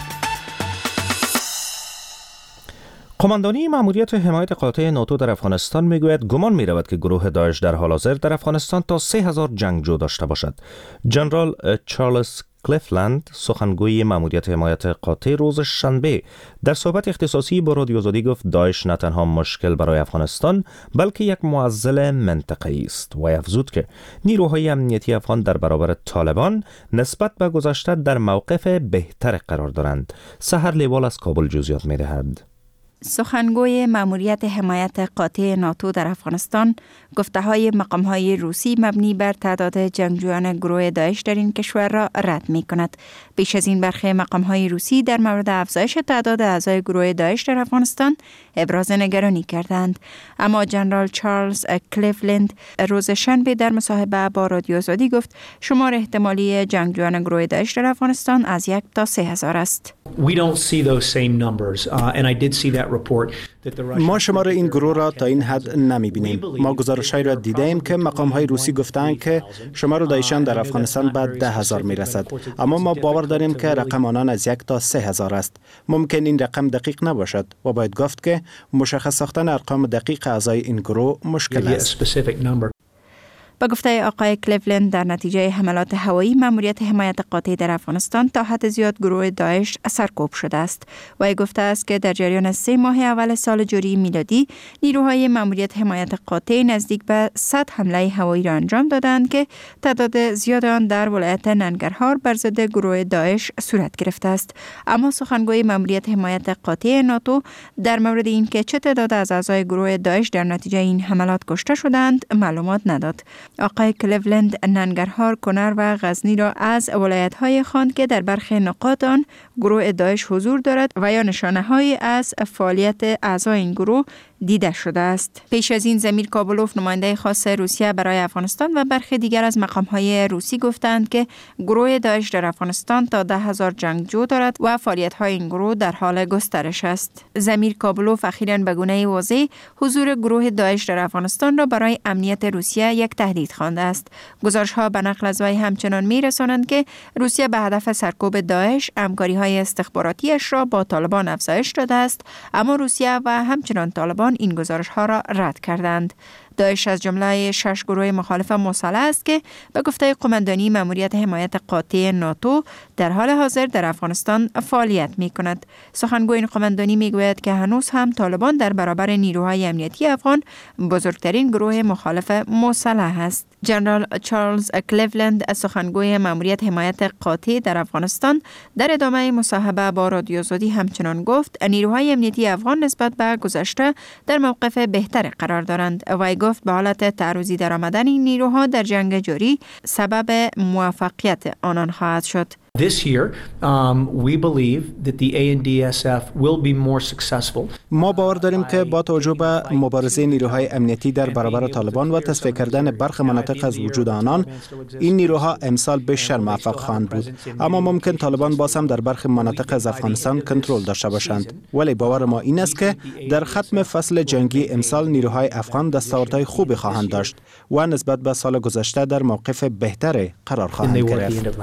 قماندانی مأموریت حمایت قاطع ناتو در افغانستان میگوید گمان می‌رود که گروه داعش در حال حاضر در افغانستان تا 3000 جنگجو داشته باشد. جنرال چارلز کلیفلند سخنگوی ماموریت حمایت قاطع روز شنبه در صحبت اختصاصی با رادیو آزادی گفت داعش نه تنها مشکل برای افغانستان بلکه یک معضل منطقه‌ای است و افزود که نیروهای امنیتی افغان در برابر طالبان نسبت به گذشته در موقف بهتر قرار دارند. سحر لیوال از کابل جزئیات می‌دهد. سخنگوی ماموریت حمایت قاطع ناتو در افغانستان گفته‌های مقام‌های روسی مبنی بر تعداد جنگجویان گروه داعش در این کشور را رد می‌کند. پیش از این برخی مقام‌های روسی در مورد افزایش تعداد اعضای گروه داعش در افغانستان ابراز نگرانی کردند. اما جنرال چارلز کلیفلند روز شنبه در مصاحبه با رادیو آزادی گفت شمار احتمالی جنگجویان گروه داعش در افغانستان از 1 تا 3000 است. ما شمار این گروه را تا این حد نمی‌بینیم. ما گزارش‌هایی را دیدیم که مقام‌های روسی گفتند که شمار داعشیان در افغانستان به 10,000 می‌رسد. اما ما باور داریم که رقم آنان از 1 تا 3000 است. ممکن این رقم دقیق نباشد و باید گفت که مشخص ساختن ارقام دقیق اعضای این گروه مشکل است. با گفته آقای کلیفلند در نتیجه حملات هوایی ماموریت حمایت قاطع در افغانستان تا حد زیاد گروه داعش سرکوب شده است. وی گفته است که در جریان 3 ماه اول سال جاری میلادی نیروهای ماموریت حمایت قاطع نزدیک به 100 حمله هوایی را انجام دادند که تعداد زیاد آن در ولایت ننگرهار بر ضد گروه داعش صورت گرفته است. اما سخنگوی ماموریت حمایت قاطع ناتو در مورد اینکه چه تعداد از اعضای گروه داعش در نتیجه این حملات کشته شدند معلومات نداد. آقای کلیفلند ننگرهار، کنر و غزنی را از ولایت‌های خواند که در برخی نقاط آن گروه داعش حضور دارد و یا نشانه‌هایی از فعالیت اعضای این گروه دیده شده است. پیش از این زمیر کابلوف نماینده خاص روسیه برای افغانستان و برخی دیگر از مقام‌های روسی گفتند که گروه داعش در افغانستان تا 10,000 جنگجو دارد و فعالیت‌های این گروه در حال گسترش است. زمیر کابلوف اخیراً به گونه واضح حضور گروه داعش در افغانستان را برای امنیت روسیه یک تهدید خوانده است. گزارش‌ها به نقل از وی همچنان می‌رسانند که روسیه به هدف سرکوب داعش همکاری‌های استخباراتیش را با طالبان افزایش داده است، اما روسیه و همچنان طالبان این گزارش‌ها را رد کردند. داعش از جمله 6 گروه مخالف مسلح است که به گفته قماندانی ماموریت حمایت قاطع ناتو در حال حاضر در افغانستان فعالیت می‌کند. سخنگوی این قماندانی می‌گوید که هنوز هم طالبان در برابر نیروهای امنیتی افغان بزرگترین گروه مخالف مسلح است. جنرال چارلز کلیفلند سخنگوی ماموریت حمایت قاطع در افغانستان در ادامه مصاحبه با رادیو آزادی همچنان گفت نیروهای امنیتی افغان نسبت به گذشته در موقف بهتری قرار دارند. وی گفت به حالت تعرضی در آمدن این نیروها در جنگ جاری سبب موفقیت آنان خواهد شد. This year, we believe that the ANDSF will be more successful. ما باور داریم که با توجه به مبارزه نیروهای امنیتی در برابر طالبان و تصفیه کردن برخی مناطق از وجود آنان، این نیروها امسال بیشتر موفق خواهند بود. اما ممکن طالبان باز هم در برخی مناطق از افغانستان کنترل داشته باشند. ولی باور ما این است که در ختم فصل جنگی امسال نیروهای افغان دستاوردهای خوبی خواهند داشت و نسبت به سال گذشته در موقف بهتری قرار خواهند گرفت.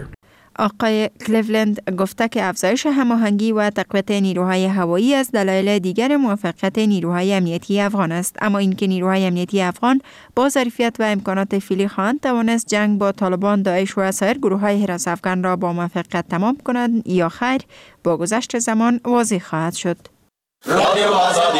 آقای کلیفلند گفته که افزایش هماهنگی و تقویت نیروهای هوایی از دلایل دیگر موفقیت نیروهای امنیتی افغان است، اما اینکه نیروهای امنیتی افغان با ظرفیت و امکانات فعلی خواهند توانست جنگ با طالبان، داعش و سایر گروه‌های حراس افغان را با موفقیت تمام کنند یا خیر با گذشت زمان واضح خواهد شد. رادیو آزادی.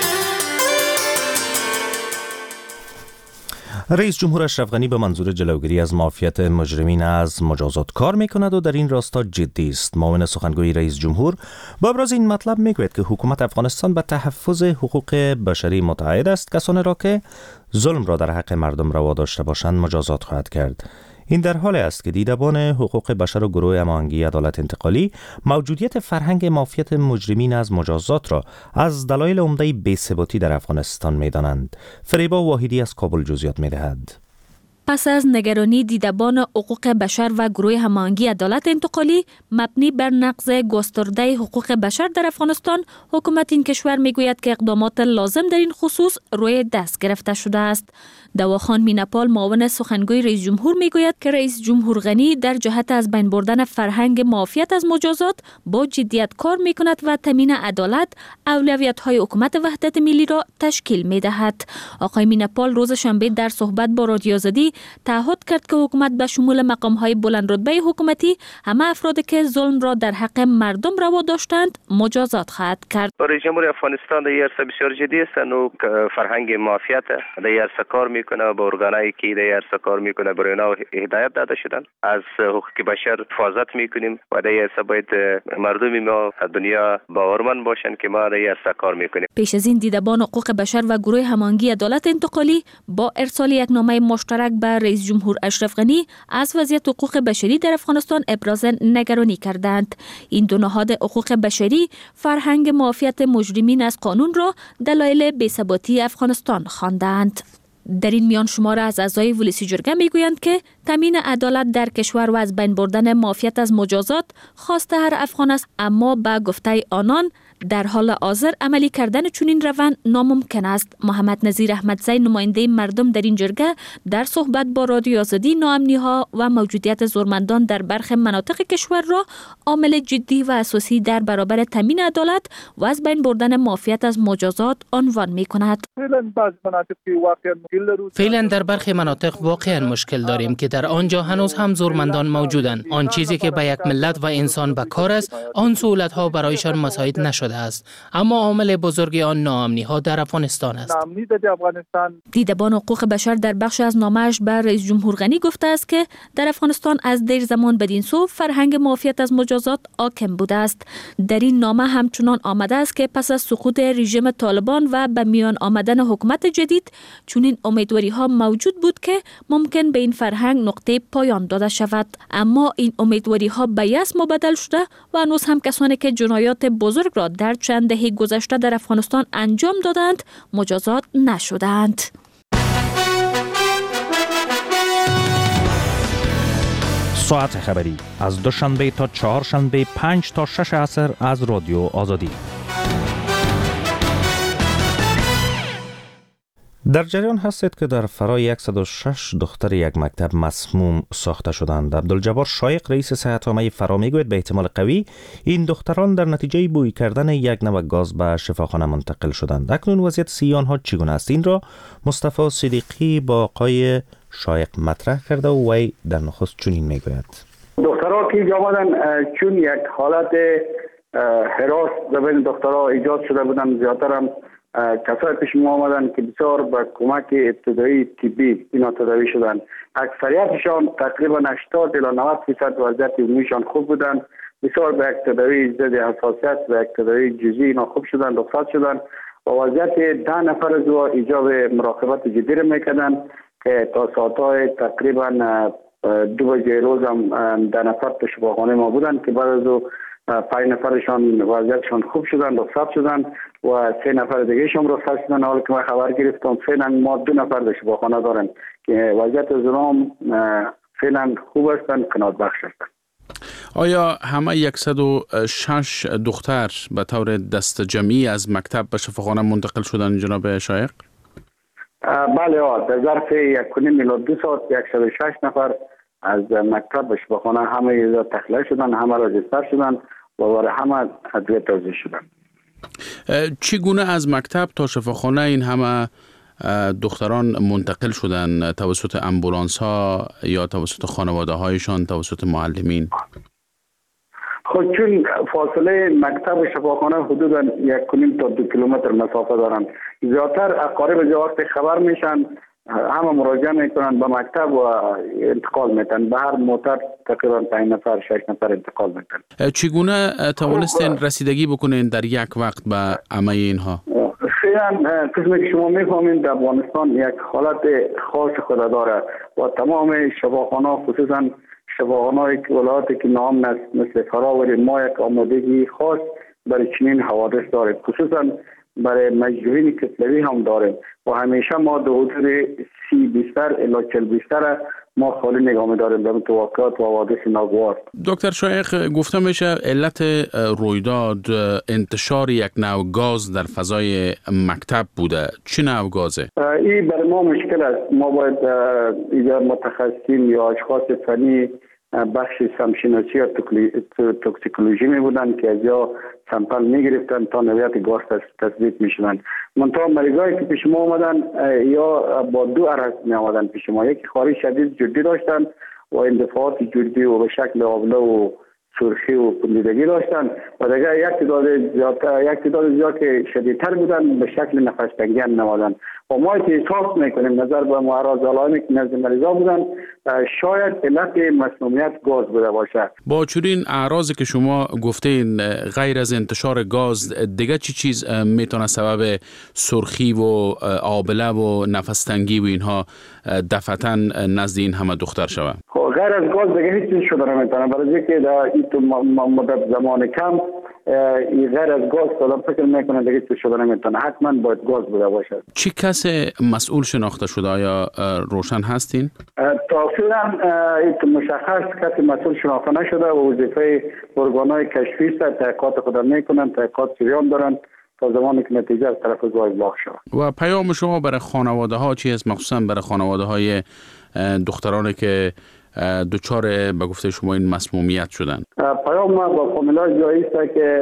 رئیس جمهور اشرف غنی به منظور جلوگیری از معافیت مجرمین از مجازات کار می‌کند و در این راستا جدی است. معاون سخنگوی رئیس جمهور با ابراز این مطلب میگوید که حکومت افغانستان به تحفظ حقوق بشری متعهد است. کسانی را که ظلم را در حق مردم روا داشته باشند مجازات خواهد کرد. این در حال است که دیدبان حقوق بشر و گروه هماهنگی عدالت انتقالی موجودیت فرهنگ معافیت مجرمین از مجازات را از دلایل عمده بی‌ثباتی در افغانستان می‌دانند. فریبا واحدی از کابل جزئیات می‌دهد. پس از نگرانی دیدبان حقوق بشر و گروه هماهنگی عدالت انتقالی مبنی بر نقض گسترده حقوق بشر در افغانستان، حکومت این کشور میگوید که اقدامات لازم در این خصوص روی دست گرفته شده است. دواخان میناپال معاون سخنگوی رئیس جمهور میگوید که رئیس جمهور غنی در جهت از بین بردن فرهنگ معافیت از مجازات با جدیت کار میکند و تامین عدالت اولویت‌های حکومت وحدت ملی را تشکیل میدهد. آقای میناپال روز شنبه در صحبت با رادیو آزادی تعهد کرد که حکومت به شمول مقام‌های بلند رتبه حکومتی همه افرادی که ظلم را در حق مردم روا داشتند مجازات خواهد کرد. رئیس جمهور افغانستان در عرصه بسیار جدی است و فرهنگ معافیت در عرصه کار میکنه، با ارگانایی که در عرصه کار میکنه برای اینا هدایت داده شدن. از حقوق بشر حفاظت میکنیم و در عرصه باید مردم ما دنیا باورمند باشند که ما در عرصه کار میکنیم. پیش از این دیدبان حقوق بشر و گروه هماهنگی عدالت انتقالی با ارسال یک نامه مشترک به رئیس جمهور اشرف غنی از وضعیت حقوق بشری در افغانستان ابراز نگرانی کردند. این دو نهاد حقوق بشری فرهنگ معافیت مجرمین از قانون را دلایل بی‌ثباتی افغانستان خواندند. در این میان شمار از اعضای ولسی جرگه میگویند که تامین عدالت در کشور و از بین بردن معافیت از مجازات خواست هر افغان است، اما با گفته آنان در حال حاضر عملی کردن چنین روند ناممکن است. محمد نظیر احمدزی نماینده مردم در این جرگه در صحبت با رادیو آزادی ناامنی‌ها و موجودیت زورمندان در برخی مناطق کشور را عامل جدی و اساسی در برابر تامین عدالت و از بین بردن معافیت از مجازات عنوان می‌کند. فعلا در برخی مناطق واقعا مشکل داریم که در آنجا هنوز هم زورمندان موجودند. آن چیزی که به یک ملت و انسان به کار است، آن سهولت‌ها برایشان مساعد نشده است، اما عامل بزرگ آن ناامنی‌ها در افغانستان است. دیدبان حقوق بشر در بخش از نامه‌اش به رئیس جمهور غنی گفته است که در افغانستان از دیر زمان بدین سو فرهنگ معافیت از مجازات حاکم بوده است. در این نامه همچنان آمده است که پس از سقوط رژیم طالبان و به میان آمدن حکومت جدید چنین امیدواری‌ها موجود بود که ممکن به این فرهنگ نقطه پایان داده شود، اما این امیدواری‌ها به یأس مبدل شده و هنوز هم کسانی که جنایات بزرگ را در چند دهه گذشته در افغانستان انجام دادند مجازات نشدند. ساعت خبری از دوشنبه تا چهارشنبه 5 تا 6 عصر از رادیو آزادی. در جریان هستید که در فرای 106 دختر یک مکتب مسموم ساخته شدند. عبدالجبار شایق رئیس صحت عامه فرا میگوید به احتمال قوی این دختران در نتیجه بوی کردن یک نوع گاز به شفاخانه منتقل شدند. اکنون وضعیت صحی آنها چگونه است؟ این را مصطفی صدیقی با آقای شایق مطرح کرده و وی در نخست چنین میگوید. دخترها که اینجا آمدن چون یک حالت هراس بین دخترها ایجاد شده بودن، زیادتر هم کسای پیش ما آمدن که بسیار با کمک ابتدایی طبی اینا تداوی شدن. اکثریتشان تقریبا 80 الی 90% وضعیت عمومیشان خوب بودن. بسیار به یک تداوی ضد حساسیت و یک تداوی جزئی اینا خوب شدن، رخصت شدن و وضعیت 10 نفر از او ایجاب مراقبت جدی را میکردن که تا ساعتهای تقریبا 2 بجه روز هم 10 نفر تو شفاخانه ما بودن که بعد از او 5 نفرشان وضعیتشان خوب شدن، رخصت شدن و 3 نفر دیگه شون رخصت شدن. حالا که من خبر گرفتم فعلا ما 2 نفر در شفاخانه داریم که وضعیت زنام فعلا خوب هستن، قناعت بخش هستن. آیا همه 106 دختر به طور دست جمعی از مکتب به شفاخانه منتقل شدن جناب شایق؟ بله، در ظرف 1.5 الی 2 ساعت 106 نفر از مکتب به شفاخانه همه تخلیه شدن، همه راجستر شدن و برای همه ادویه توزیع شدن. چگونه از مکتب تا شفاخانه این همه دختران منتقل شدن؟ توسط امبولانس ها یا توسط خانواده هایشان، توسط معلمین؟ خود چون فاصله مکتب و شفاخانه حدودا 1.5 تا 2 کیلومتر مسافه دارن، زیادتر اقارب وقت خبر میشن همه مراجعه میکنن به مکتب و انتقال میتن. به هر موتر تقریبا 5 نفر 6 نفر انتقال میتن. چگونه توانستین رسیدگی بکنین در یک وقت به همه اینها؟ فعلا قسمی که شما میفهمین در افغانستان یک حالت خاص خود داره و تمام شفاخانه، خصوصا شفاخانه‌ای که ولایاتی که نام مثل فراوری، ما یک آمادگی خاص برای چنین حوادث داریم، خصوصا برای مجروحین کتلوی هم داریم و همیشه ما در حدود 30 بیشتر الی 40 بیشتر ما خالی نگاه می‌داریم در واقعات و حوادث ناگوار. دکتر شایخ، گفته میشه علت رویداد انتشار یک نوع گاز در فضای مکتب بوده. چه نوع گازه؟ این برای ما مشکل است. ما باید اینجا متخصصین یا اشخاص فنی بخش سمشناسی یا توکسیکولوژی می بودن که از یا سمپل می گرفتن تا نوعیت گاز تثبیت می شدن. منتها مریضایی که پیش ما آمدن یا با دو عرض می آمدن پیش ما، یکی خاری شدید جدی داشتن و اندفاعات جدی و به شکل آبله و سرخی و پوسیدگی داشتن و دیگر یک تعداد زیاد که شدیدتر بودن به شکل نفس تنگی هم نمودن و ما که احساس میکنیم نظر به معراض علائمی که نزد مریضا بودن شاید علت مسمومیت گاز بوده باشه. با چنین اعراضی که شما گفتین غیر از انتشار گاز دیگه چی چیز میتونه سبب سرخی و آبله و نفس تنگی و اینها دفعتاً نزد این همه دختر شود؟ غیر از گاز دیگه هیچ چیز شده نمیتونه، برای اینکه در این مدت زمان کم غیر از گاز آدم فکر میکنه دیگه چیز شده نمیتونه، حتما باید گاز بوده باشه. چی کس مسئول شناخته شده؟ آیا روشن هستین؟ تفصیلا مشخص کسی مسئول شناخته نشده و وظیفه ارگان‌های کشفی است، تحقیقات خود میکنن، تحقیقات جریان دارن تا زمانی که نتیجه از طرف زو ابلاغ شود. و پیام شما برای خانواده ها چی است، مخصوصا برای خانواده های دخترانی که دچار به گفته شما این مسمومیت شدن؟ پیام ما با فامیلا جایی است که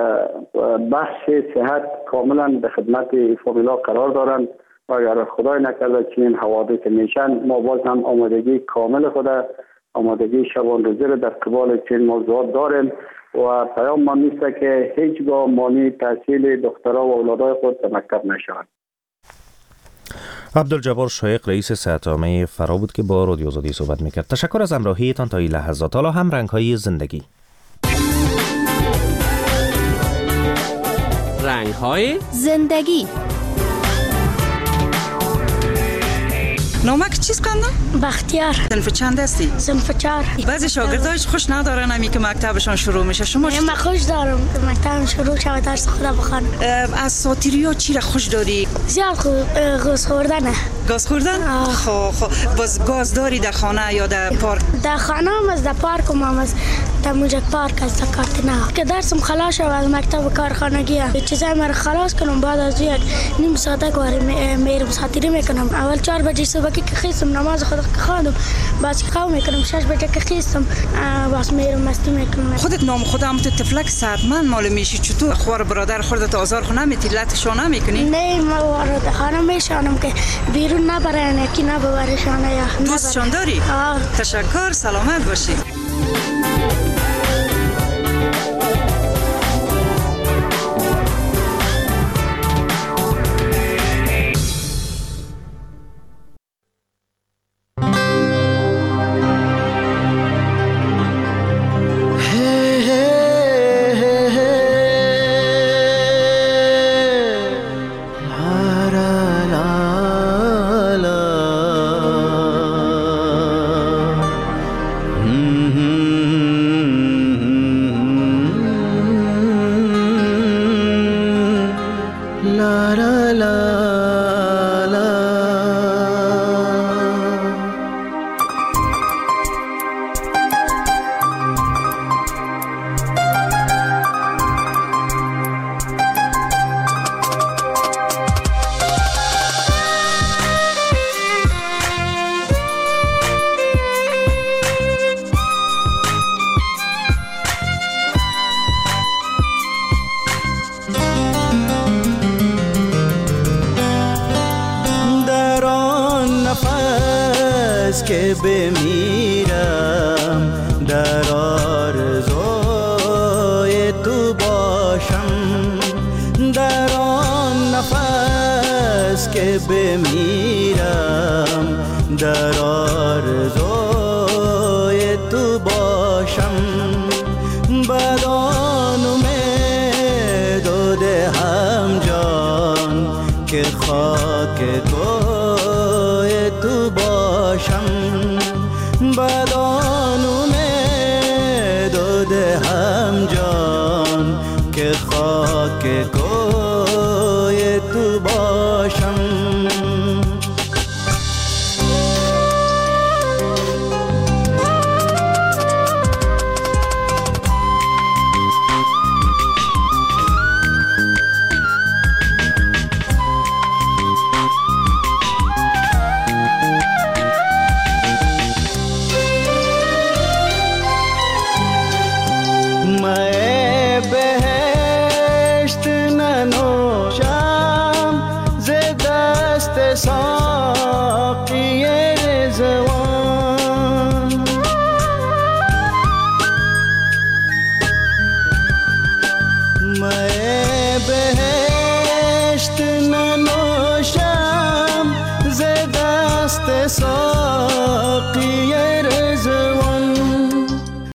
بخش صحت کاملا به خدمت فامیلا قرار دارند و اگر خدای نکرده چنین حوادث میشن ما باز هم آمادگی کامل خود، آمادگی شبان روزی را در قبال چنین موضوعات داریم و پیام ما نیست که هیچگاه مانع تحصیل دخترها و اولادای خود در مکتب نشوند. عبدالجبار شایق رئیس صحت‌عامه فرا بود که با رادیو آزادی صحبت میکرد. تشکر از همراهیتان تا این لحظات. حالا هم رنگ‌های زندگی. رنگ‌های زندگی. نامک چیز کندن؟ بختیار. صنف چند هستی؟ صنف 4. بعضی شاگرداش خوش ندارن همی که مکتبشان شروع میشه. شما من خوش دارم که مکتبم شروع شود درس خدا بخوانم. از ساتیریا چی را خوش داری؟ زیاد گاز خوردنه. گاز خوردن؟ خب باز گاز داری در خانه یا در پارک؟ در خانه هم از در پارک هم از در موجک پارک از در کارتنا که درسم خلاص شد از مکتب کارخانگی هم چیزای مرا خلاص کنم بعد از یک نیم ساعت گواری میرم ساتیری میکنم. اول 4 بجه صبح که خیستم نماز خود خواندم بعد که قوم میکنم 6 بجه که خیستم باز میرم مستی میکنم. خودت نام خودم تو تفلک صحتمند معلوم میشی، چطور خوار برادر خودت آزار خو نمیتی لطشون نمیکنی؟ نه ما وارد خانه میشانم که بیرون نبرن کی نبرشانه یا دوستشان داری؟ تشکر، سلامت باشی. که بمیرم در آرزوی تو باشم، در آن نفس که بمیرم در آرزوی تو باشم، بدان امید و دهم جان که خاک کوی تو باشم، بدان امید و دهم جان که خاک کوی تو باشم.